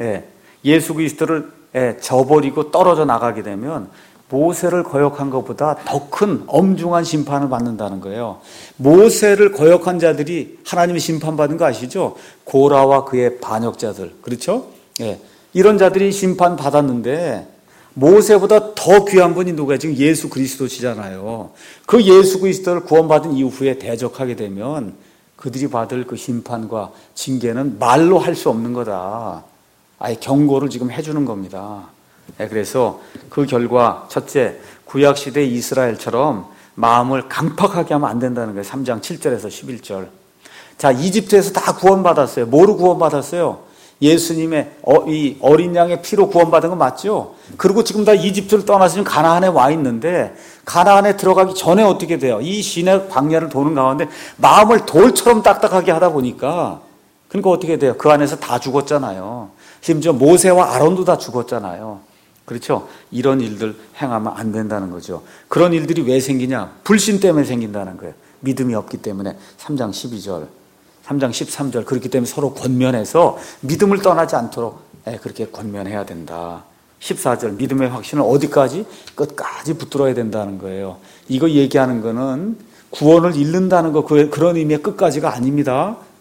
예수 그리스도를 저버리고 떨어져 나가게 되면 모세를 거역한 것보다 더 큰 엄중한 심판을 받는다는 거예요. 모세를 거역한 자들이 하나님의 심판받은 거 아시죠? 고라와 그의 반역자들. 그렇죠? 이런 자들이 심판받았는데 모세보다 더 귀한 분이 누구예요? 지금 예수 그리스도시잖아요. 그 예수 그리스도를 구원받은 이후에 대적하게 되면 그들이 받을 그 심판과 징계는 말로 할 수 없는 거다. 아예 경고를 지금 해주는 겁니다. 그래서 그 결과 첫째, 구약시대 이스라엘처럼 마음을 강팍하게 하면 안 된다는 거예요. 3장 7절에서 11절. 자, 이집트에서 다 구원받았어요. 뭐로 구원받았어요? 예수님의 이 어린 양의 피로 구원받은 건 맞죠? 그리고 지금 다 이집트를 떠나서 지금 가나안에 와 있는데 가나안에 들어가기 전에 어떻게 돼요? 이 시내 광야를 도는 가운데 마음을 돌처럼 딱딱하게 하다 보니까 그러니까 어떻게 돼요? 그 안에서 다 죽었잖아요. 심지어 모세와 아론도 다 죽었잖아요. 그렇죠? 이런 일들 행하면 안 된다는 거죠. 그런 일들이 왜 생기냐? 불신 때문에 생긴다는 거예요. 믿음이 없기 때문에. 3장 12절, 3장 13절. 그렇기 때문에 서로 권면해서 믿음을 떠나지 않도록 그렇게 권면해야 된다. 14절, 믿음의 확신을 어디까지? 끝까지 붙들어야 된다는 거예요. 이거 얘기하는 거는 구원을 잃는다는 거, 그런 의미의 끝까지가 아닙니다.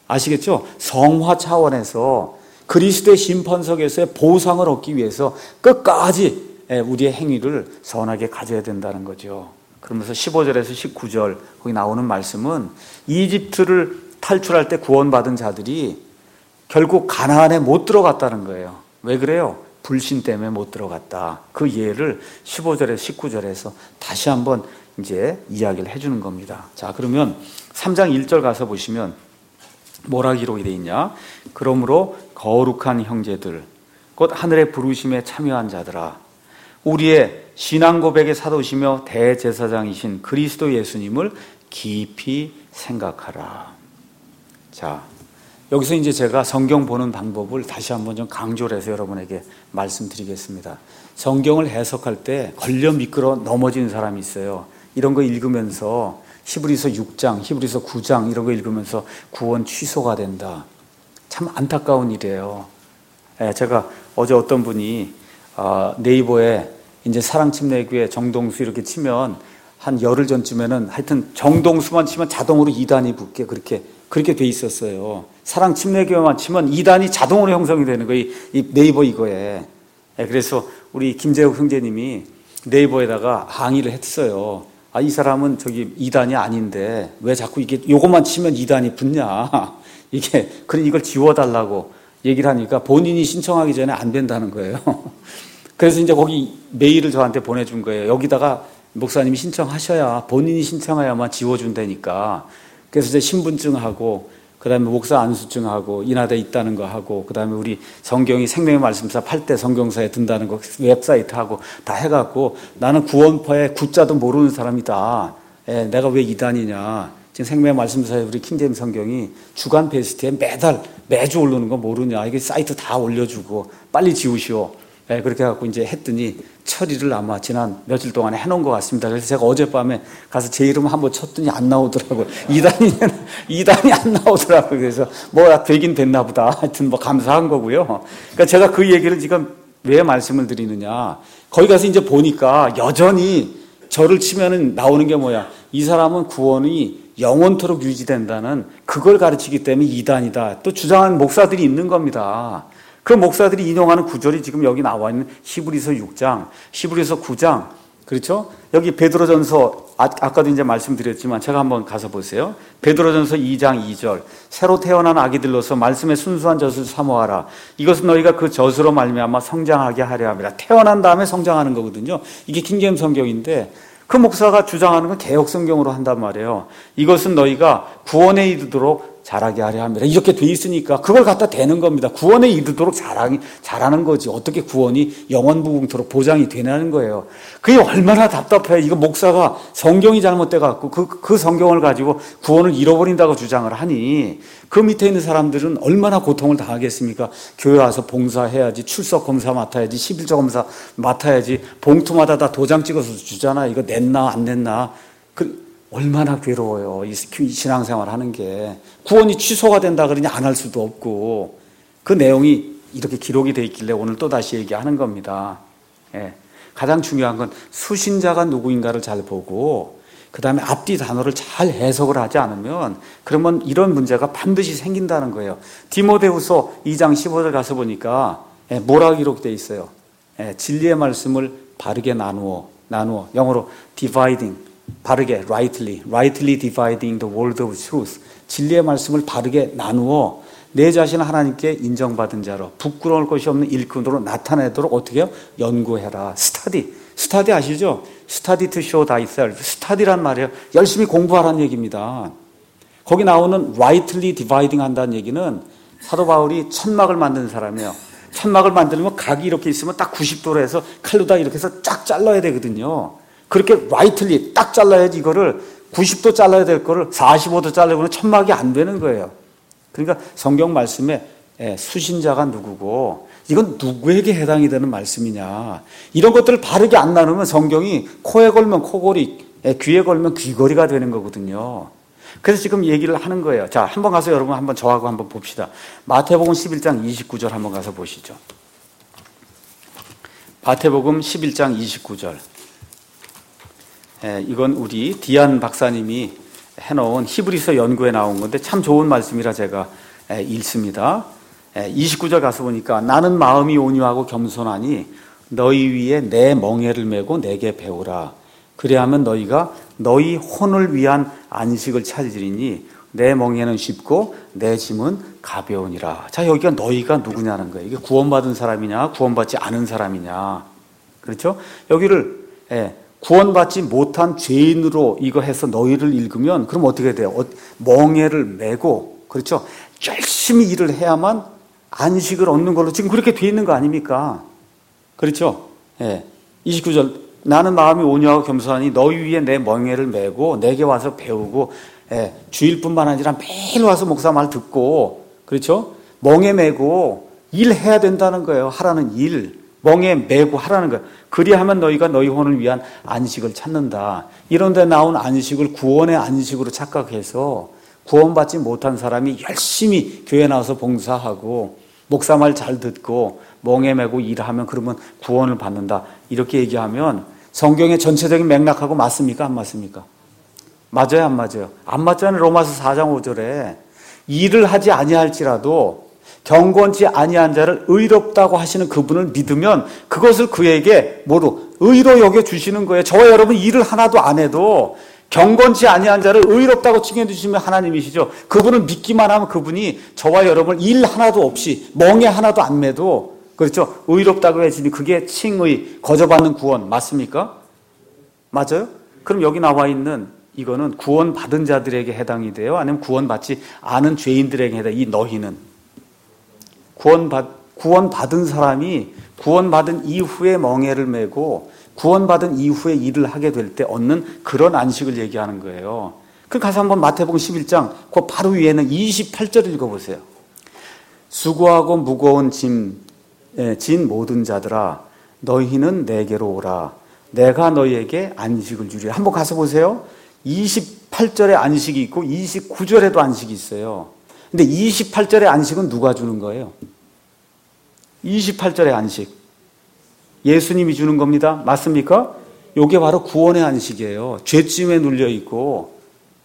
아시겠죠? 성화 차원에서 그리스도의 심판석에서의 보상을 얻기 위해서 끝까지 우리의 행위를 선하게 가져야 된다는 거죠. 그러면서 15절에서 19절 거기 나오는 말씀은 이집트를 탈출할 때 구원받은 자들이 결국 가나안에 못 들어갔다는 거예요. 왜 그래요? 불신 때문에 못 들어갔다. 그 예를 15절에서 19절에서 다시 한번 이제 이야기를 해주는 겁니다. 자, 그러면 3장 1절 가서 보시면 뭐라 기록이 되어 있냐? 그러므로 거룩한 형제들, 곧 하늘의 부르심에 참여한 자들아, 우리의 신앙 고백의 사도시며 대제사장이신 그리스도 예수님을 깊이 생각하라. 자, 여기서 이제 제가 성경 보는 방법을 다시 한번 좀 강조를 해서 여러분에게 말씀드리겠습니다. 성경을 해석할 때 걸려 미끄러 넘어지는 사람이 있어요. 이런 거 읽으면서 히브리서 6장, 히브리서 9장 이런 거 읽으면서 구원 취소가 된다. 참 안타까운 일이에요. 제가 어제 어떤 분이 네이버에 이제 사랑침례교회 정동수 이렇게 치면 한 열흘 전쯤에는 하여튼 정동수만 치면 자동으로 2단이 붙게 그렇게 돼 있었어요. 사랑침례교회만 치면 2단이 자동으로 형성이 되는 거예요. 이 네이버 이거에. 그래서 우리 김재욱 형제님이 네이버에다가 항의를 했어요. 이 사람은 저기 2단이 아닌데 왜 자꾸 이게 요것만 치면 2단이 붙냐. 이걸 지워달라고 얘기를 하니까 본인이 신청하기 전에 안 된다는 거예요. 그래서 이제 거기 메일을 저한테 보내준 거예요. 여기다가 목사님이 신청하셔야 본인이 신청해야만 지워준다니까. 그래서 이제 신분증하고 그다음에 목사 안수증하고 인하돼 있다는 거 하고 그다음에 우리 성경이 생명의 말씀사 8대 성경사에 든다는 거 웹사이트하고 다 해갖고 나는 구원파의 구자도 모르는 사람이다. 내가 왜 이단이냐. 지금 생명의 말씀사에 우리 킹제임스 성경이 주간 베스트에 매주 오르는 거 모르냐. 이게 사이트 다 올려주고 빨리 지우시오. 그렇게 해갖고 이제 했더니 처리를 아마 지난 며칠 동안에 해놓은 것 같습니다. 그래서 제가 어젯밤에 가서 제 이름 한번 쳤더니 안 나오더라고요. 2단이 안 나오더라고요. 그래서 뭐야 되긴 됐나 보다. 하여튼 뭐 감사한 거고요. 그러니까 제가 그 얘기를 지금 왜 말씀을 드리느냐. 거기 가서 이제 보니까 여전히 저를 치면은 나오는 게 뭐야. 이 사람은 구원이 영원토록 유지된다는 그걸 가르치기 때문에 2단이다. 또 주장하는 목사들이 있는 겁니다. 그 목사들이 인용하는 구절이 지금 여기 나와 있는 히브리서 6장, 히브리서 9장, 그렇죠? 여기 베드로전서, 아까도 이제 말씀드렸지만 제가 한번 가서 보세요. 베드로전서 2장 2절, 새로 태어난 아기들로서 말씀의 순수한 젖을 사모하라. 이것은 너희가 그 젖으로 말미암아 성장하게 하려 함이라. 태어난 다음에 성장하는 거거든요. 이게 킹제임스 성경인데 그 목사가 주장하는 건 개역 성경으로 한단 말이에요. 이것은 너희가 구원에 이르도록 자라게 하려 합니다. 이렇게 돼 있으니까 그걸 갖다 대는 겁니다. 구원에 이르도록 잘하는 거지. 어떻게 구원이 영원무궁토록 보장이 되냐는 거예요. 그게 얼마나 답답해요. 이거 목사가 성경이 잘못돼 갖고 그 성경을 가지고 구원을 잃어버린다고 주장을 하니 그 밑에 있는 사람들은 얼마나 고통을 당하겠습니까? 교회 와서 봉사해야지, 출석 검사 맡아야지, 11조 검사 맡아야지, 봉투마다 다 도장 찍어서 주잖아. 이거 냈나 안 냈나. 얼마나 괴로워요. 이 신앙생활 하는 게. 구원이 취소가 된다 그러니 안 할 수도 없고. 그 내용이 이렇게 기록이 돼 있길래 오늘 또 다시 얘기하는 겁니다. 가장 중요한 건 수신자가 누구인가를 잘 보고 그 다음에 앞뒤 단어를 잘 해석을 하지 않으면 그러면 이런 문제가 반드시 생긴다는 거예요. 디모데후서 2장 15절 가서 보니까 뭐라고 기록되어 있어요. 진리의 말씀을 바르게 나누어 영어로 dividing 바르게 rightly dividing the word of truth. 진리의 말씀을 바르게 나누어 내 자신을 하나님께 인정받은 자로 부끄러울 것이 없는 일꾼으로 나타내도록 어떻게 해요? 연구해라. 스타디 아시죠? study to show thyself. 스타디란 말이에요. 열심히 공부하라는 얘기입니다. 거기 나오는 rightly dividing 한다는 얘기는 사도 바울이 천막을 만드는 사람이에요. 천막을 만들면 각이 이렇게 있으면 딱 90도로 해서 칼로 다 이렇게 해서 쫙 잘라야 되거든요. 그렇게 rightly 딱 잘라야지 이거를 90도 잘라야 될 거를 45도 자르고는 천막이 안 되는 거예요. 그러니까 성경 말씀에 수신자가 누구고 이건 누구에게 해당이 되는 말씀이냐. 이런 것들을 바르게 안 나누면 성경이 코에 걸면 코걸이, 귀에 걸면 귀걸이가 되는 거거든요. 그래서 지금 얘기를 하는 거예요. 자, 한번 가서 여러분 한번 저하고 한번 봅시다. 마태복음 11장 29절 한번 가서 보시죠. 마태복음 11장 29절. 이건 우리 디안 박사님이 해놓은 히브리서 연구에 나온 건데 참 좋은 말씀이라 제가 읽습니다. 29절 가서 보니까 나는 마음이 온유하고 겸손하니 너희 위에 내 멍에를 메고 내게 배우라. 그래야하면 너희가 너희 혼을 위한 안식을 찾으리니 내 멍에는 쉽고 내 짐은 가벼우니라. 자, 여기가 너희가 누구냐는 거예요. 이게 구원받은 사람이냐 구원받지 않은 사람이냐. 그렇죠? 여기를 구원받지 못한 죄인으로 이거 해서 너희를 읽으면 그럼 어떻게 돼요? 멍에를 메고, 그렇죠? 열심히 일을 해야만 안식을 얻는 걸로 지금 그렇게 돼 있는 거 아닙니까? 그렇죠? 29절 나는 마음이 온유하고 겸손하니 너희 위에 내 멍에를 메고 내게 와서 배우고, 주일뿐만 아니라 매일 와서 목사 말 듣고, 그렇죠? 멍에 메고 일해야 된다는 거예요. 하라는 일. 멍에 메고 하라는 거예요. 그리하면 너희가 너희 혼을 위한 안식을 찾는다. 이런 데 나온 안식을 구원의 안식으로 착각해서 구원받지 못한 사람이 열심히 교회 나와서 봉사하고 목사 말 잘 듣고 멍에 메고 일하면 그러면 구원을 받는다. 이렇게 얘기하면 성경의 전체적인 맥락하고 맞습니까? 안 맞습니까? 맞아요? 안 맞아요? 안 맞잖아요. 로마서 4장 5절에 일을 하지 아니할지라도 경건치 아니한 자를 의롭다고 하시는 그분을 믿으면 그것을 그에게 뭐로? 의로 여겨주시는 거예요. 저와 여러분 일을 하나도 안 해도 경건치 아니한 자를 의롭다고 칭해주시면 하나님이시죠. 그분을 믿기만 하면 그분이 저와 여러분 일 하나도 없이 멍에 하나도 안 매도, 그렇죠? 의롭다고 해주니 그게 칭의, 거저받는 구원 맞습니까? 맞아요? 그럼 여기 나와 있는 이거는 구원받은 자들에게 해당이 돼요? 아니면 구원받지 않은 죄인들에게 해당이? 이 너희는 구원받은 사람이 구원받은 이후에 멍에를 메고 구원받은 이후에 일을 하게 될 때 얻는 그런 안식을 얘기하는 거예요. 그 가서 한번 마태복음 11장 그 바로 위에는 28절 읽어보세요. 수고하고 무거운 진 모든 자들아 너희는 내게로 오라. 내가 너희에게 안식을 주리라. 한번 가서 보세요. 28절에 안식이 있고 29절에도 안식이 있어요. 근데 28절의 안식은 누가 주는 거예요? 28절의 안식. 예수님이 주는 겁니다. 맞습니까? 이게 바로 구원의 안식이에요. 죄짐에 눌려 있고,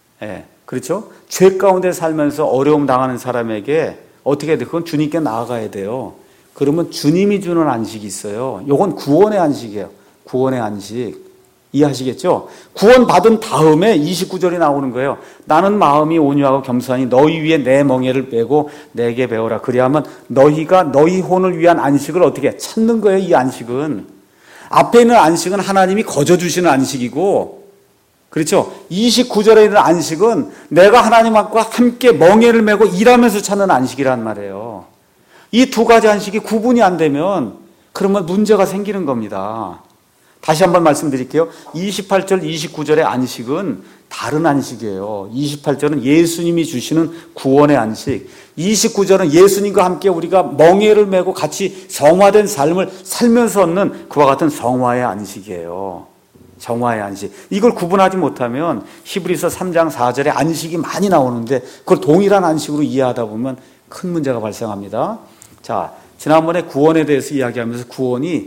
그렇죠? 죄 가운데 살면서 어려움 당하는 사람에게 어떻게 돼? 그건 주님께 나아가야 돼요. 그러면 주님이 주는 안식이 있어요. 이건 구원의 안식이에요. 구원의 안식. 이해하시겠죠? 구원받은 다음에 29절이 나오는 거예요. 나는 마음이 온유하고 겸손하니 너희 위에 내 멍에를 메고 내게 배우라. 그리하면 너희가 너희 혼을 위한 안식을 어떻게 찾는 거예요? 이 안식은. 앞에 있는 안식은 하나님이 거저주시는 안식이고, 그렇죠? 29절에 있는 안식은 내가 하나님과 함께 멍에를 메고 일하면서 찾는 안식이란 말이에요. 이 두 가지 안식이 구분이 안 되면 그러면 문제가 생기는 겁니다. 다시 한번 말씀드릴게요. 28절, 29절의 안식은 다른 안식이에요. 28절은 예수님이 주시는 구원의 안식. 29절은 예수님과 함께 우리가 멍에를 메고 같이 성화된 삶을 살면서 얻는 그와 같은 성화의 안식이에요. 성화의 안식. 이걸 구분하지 못하면 히브리서 3장 4절에 안식이 많이 나오는데 그걸 동일한 안식으로 이해하다 보면 큰 문제가 발생합니다. 자, 지난번에 구원에 대해서 이야기하면서 구원이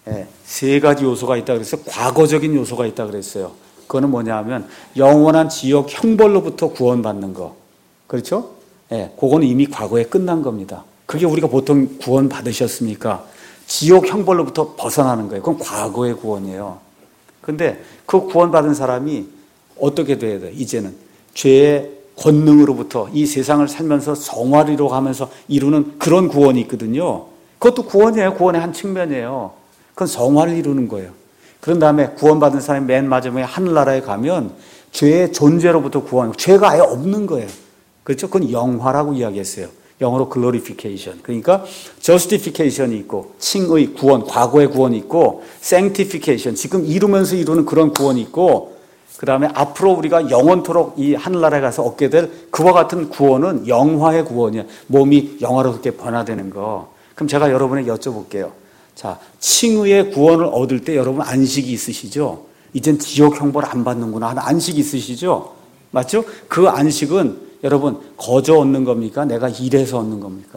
세 가지 요소가 있다고 그랬어요. 과거적인 요소가 있다고 그랬어요. 그거는 뭐냐 하면 영원한 지옥 형벌로부터 구원받는 거. 그렇죠? 그거는 이미 과거에 끝난 겁니다. 그게 우리가 보통 구원 받으셨습니까? 지옥 형벌로부터 벗어나는 거예요. 그건 과거의 구원이에요. 근데 그 구원받은 사람이 어떻게 돼야 돼요? 이제는 죄의 권능으로부터 이 세상을 살면서 성화를 이루어가면서 이루는 그런 구원이 있거든요. 그것도 구원이에요. 구원의 한 측면이에요. 그건 성화를 이루는 거예요. 그런 다음에 구원받은 사람이 맨 마지막에 하늘나라에 가면 죄의 존재로부터 구원, 죄가 아예 없는 거예요. 그렇죠? 그건 영화라고 이야기했어요. 영어로 glorification. 그러니까 justification이 있고 칭의, 구원, 과거의 구원이 있고 sanctification, 지금 이루면서 이루는 그런 구원이 있고 그 다음에 앞으로 우리가 영원토록 이 하늘나라에 가서 얻게 될 그와 같은 구원은 영화의 구원이에요. 몸이 영화롭게 변화되는 거. 그럼 제가 여러분에게 여쭤볼게요. 자, 칭의의 구원을 얻을 때 여러분 안식이 있으시죠? 이젠 지옥 형벌 안 받는구나 하는 안식이 있으시죠? 맞죠? 그 안식은 여러분 거저 얻는 겁니까? 내가 일해서 얻는 겁니까?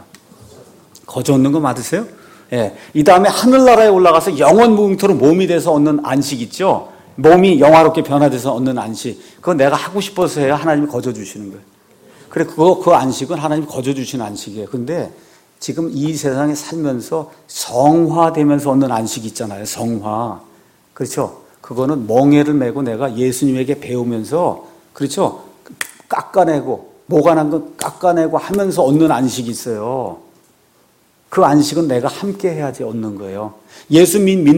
거저 얻는 거 맞으세요? 이 다음에 하늘나라에 올라가서 영원 무궁토록 몸이 돼서 얻는 안식 있죠? 몸이 영화롭게 변화돼서 얻는 안식. 그건 내가 하고 싶어서 해야 하나님이 거저주시는 거예요. 그래, 그 안식은 하나님이 거저주시는 안식이에요. 근데 지금 이 세상에 살면서 성화되면서 얻는 안식이 있잖아요. 성화. 그렇죠? 그거는 멍에를 메고 내가 예수님에게 배우면서, 그렇죠? 깎아내고, 모가 난 건 깎아내고 하면서 얻는 안식이 있어요. 그 안식은 내가 함께 해야지 얻는 거예요. 예수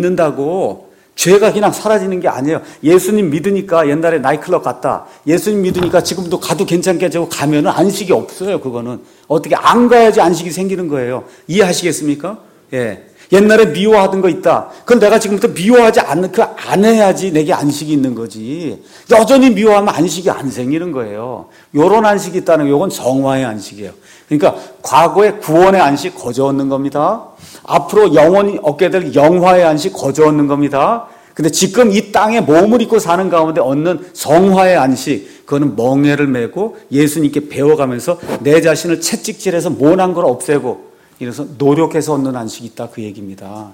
믿는다고 죄가 그냥 사라지는 게 아니에요. 예수님 믿으니까 옛날에 나이클럽 갔다. 예수님 믿으니까 지금도 가도 괜찮게 하고 가면은 안식이 없어요. 그거는 어떻게 안 가야지 안식이 생기는 거예요. 이해하시겠습니까? 예. 옛날에 미워하던 거 있다. 그건 내가 지금부터 미워하지 않는 안 해야지 내게 안식이 있는 거지. 여전히 미워하면 안식이 안 생기는 거예요. 요런 안식이 있다는 거, 요건 성화의 안식이에요. 그러니까 과거의 구원의 안식 거저 얻는 겁니다. 앞으로 영원히 얻게 될 영화의 안식 거저 얻는 겁니다. 근데 지금 이 땅에 몸을 입고 사는 가운데 얻는 성화의 안식, 그거는 멍에를 메고 예수님께 배워가면서 내 자신을 채찍질해서 모난 걸 없애고 이래서 노력해서 얻는 안식이 있다, 그 얘기입니다.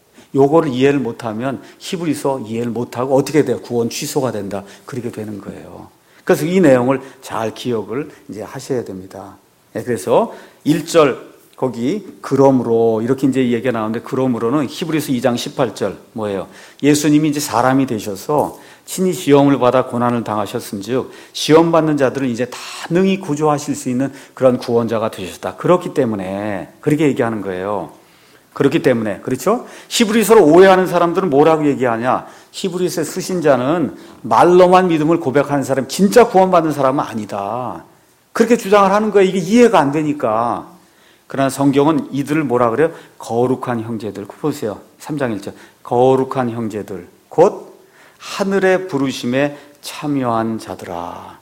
요거를 이해를 못하면 히브리서 이해를 못하고 어떻게 돼요? 구원 취소가 된다. 그렇게 되는 거예요. 그래서 이 내용을 잘 기억을 이제 하셔야 됩니다. 그래서 1절 거기 그러므로 이렇게 이제 얘기가 나오는데, 그러므로는 히브리서 2장 18절 뭐예요? 예수님이 이제 사람이 되셔서 친히 시험을 받아 고난을 당하셨은즉 시험 받는 자들을 이제 다 능히 구조하실 수 있는 그런 구원자가 되셨다. 그렇기 때문에 그렇게 얘기하는 거예요. 그렇기 때문에, 그렇죠? 히브리서를 오해하는 사람들은 뭐라고 얘기하냐? 히브리서의 쓰신 자는 말로만 믿음을 고백하는 사람, 진짜 구원받는 사람은 아니다. 그렇게 주장을 하는 거예요. 이게 이해가 안 되니까. 그러나 성경은 이들을 뭐라 그래요? 거룩한 형제들. 보세요. 3장 1절. 거룩한 형제들. 곧 하늘의 부르심에 참여한 자들아.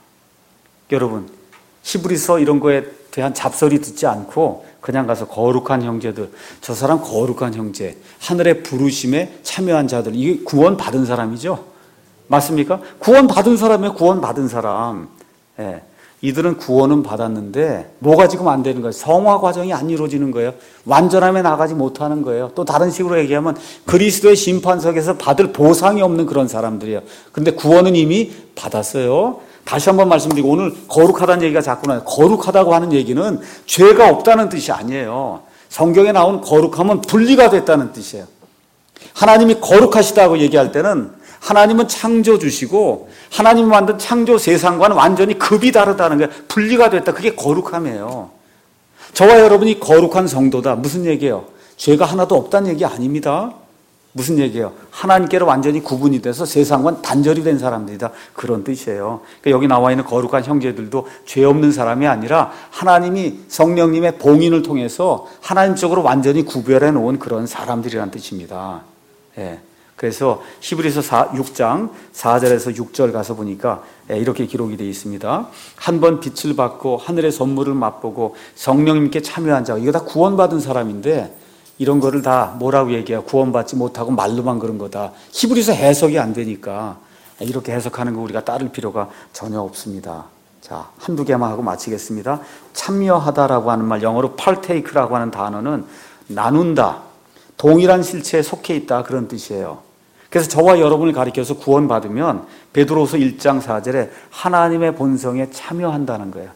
여러분, 히브리서 이런 거에 대한 잡설이 듣지 않고 그냥 가서 거룩한 형제들, 저 사람 거룩한 형제, 하늘의 부르심에 참여한 자들, 이게 구원 받은 사람이죠? 맞습니까? 구원 받은 사람이에요. 구원 받은 사람. 예. 이들은 구원은 받았는데 뭐가 지금 안 되는 거예요? 성화 과정이 안 이루어지는 거예요. 완전함에 나가지 못하는 거예요. 또 다른 식으로 얘기하면 그리스도의 심판석에서 받을 보상이 없는 그런 사람들이에요. 근데 구원은 이미 받았어요. 다시 한번 말씀드리고, 오늘 거룩하다는 얘기가 자꾸 나와요. 거룩하다고 하는 얘기는 죄가 없다는 뜻이 아니에요. 성경에 나온 거룩함은 분리가 됐다는 뜻이에요. 하나님이 거룩하시다고 얘기할 때는 하나님은 창조주시고 하나님이 만든 창조 세상과는 완전히 급이 다르다는 거예요. 분리가 됐다. 그게 거룩함이에요. 저와 여러분이 거룩한 성도다. 무슨 얘기예요? 죄가 하나도 없다는 얘기 아닙니다. 무슨 얘기예요? 하나님께로 완전히 구분이 돼서 세상과는 단절이 된 사람들이다. 그런 뜻이에요. 그러니까 여기 나와 있는 거룩한 형제들도 죄 없는 사람이 아니라 하나님이 성령님의 봉인을 통해서 하나님 쪽으로 완전히 구별해 놓은 그런 사람들이라는 뜻입니다. 예. 그래서 히브리서 6장 4절에서 6절 가서 보니까 이렇게 기록이 되어 있습니다. 한 번 빛을 받고 하늘의 선물을 맛보고 성령님께 참여한 자, 이거 다 구원받은 사람인데 이런 거를 다 뭐라고 얘기해요? 구원받지 못하고 말로만 그런 거다. 히브리서 해석이 안 되니까 이렇게 해석하는 거 우리가 따를 필요가 전혀 없습니다. 자, 한두 개만 하고 마치겠습니다. 참여하다라고 하는 말, 영어로 partake라고 하는 단어는 나눈다, 동일한 실체에 속해 있다, 그런 뜻이에요. 그래서 저와 여러분을 가리켜서 구원받으면 베드로서 1장 4절에 하나님의 본성에 참여한다는 거예요.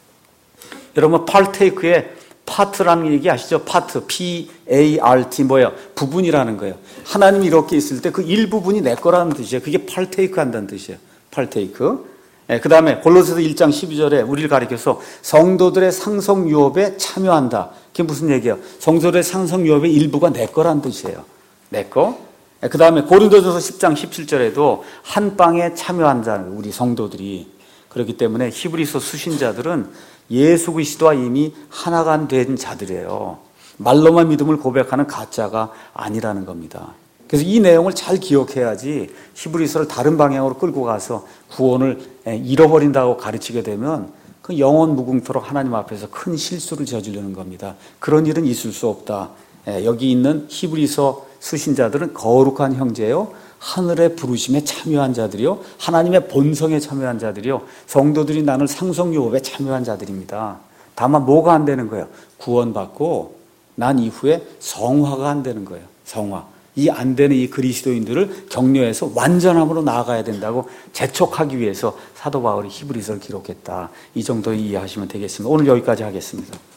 여러분, partake의 파트라는 얘기 아시죠? 파트, P-A-R-T 뭐예요? 부분이라는 거예요. 하나님이 이렇게 있을 때 그 일부분이 내 거라는 뜻이에요. 그게 partake 한다는 뜻이에요. partake. 그 다음에 골로새서 1장 12절에 우리를 가리켜서 성도들의 상성 유업에 참여한다. 그게 무슨 얘기예요? 성도들의 상성 유업의 일부가 내 거라는 뜻이에요. 내 거. 그 다음에 고린도전서 10장 17절에도 한 빵에 참여한다는 우리 성도들이. 그렇기 때문에 히브리서 수신자들은 예수 그리스도와 이미 하나가 된 자들이에요. 말로만 믿음을 고백하는 가짜가 아니라는 겁니다. 그래서 이 내용을 잘 기억해야지 히브리서를 다른 방향으로 끌고 가서 구원을 잃어버린다고 가르치게 되면 그 영원 무궁토록 하나님 앞에서 큰 실수를 저지르는 겁니다. 그런 일은 있을 수 없다. 여기 있는 히브리서 수신자들은 거룩한 형제요, 하늘의 부르심에 참여한 자들이요, 하나님의 본성에 참여한 자들이요, 성도들이 나눌 상속유업에 참여한 자들입니다. 다만 뭐가 안 되는 거예요? 구원받고 난 이후에 성화가 안 되는 거예요. 성화. 이 안 되는 이 그리스도인들을 격려해서 완전함으로 나아가야 된다고 재촉하기 위해서 사도 바울이 히브리서를 기록했다. 이 정도 이해하시면 되겠습니다. 오늘 여기까지 하겠습니다.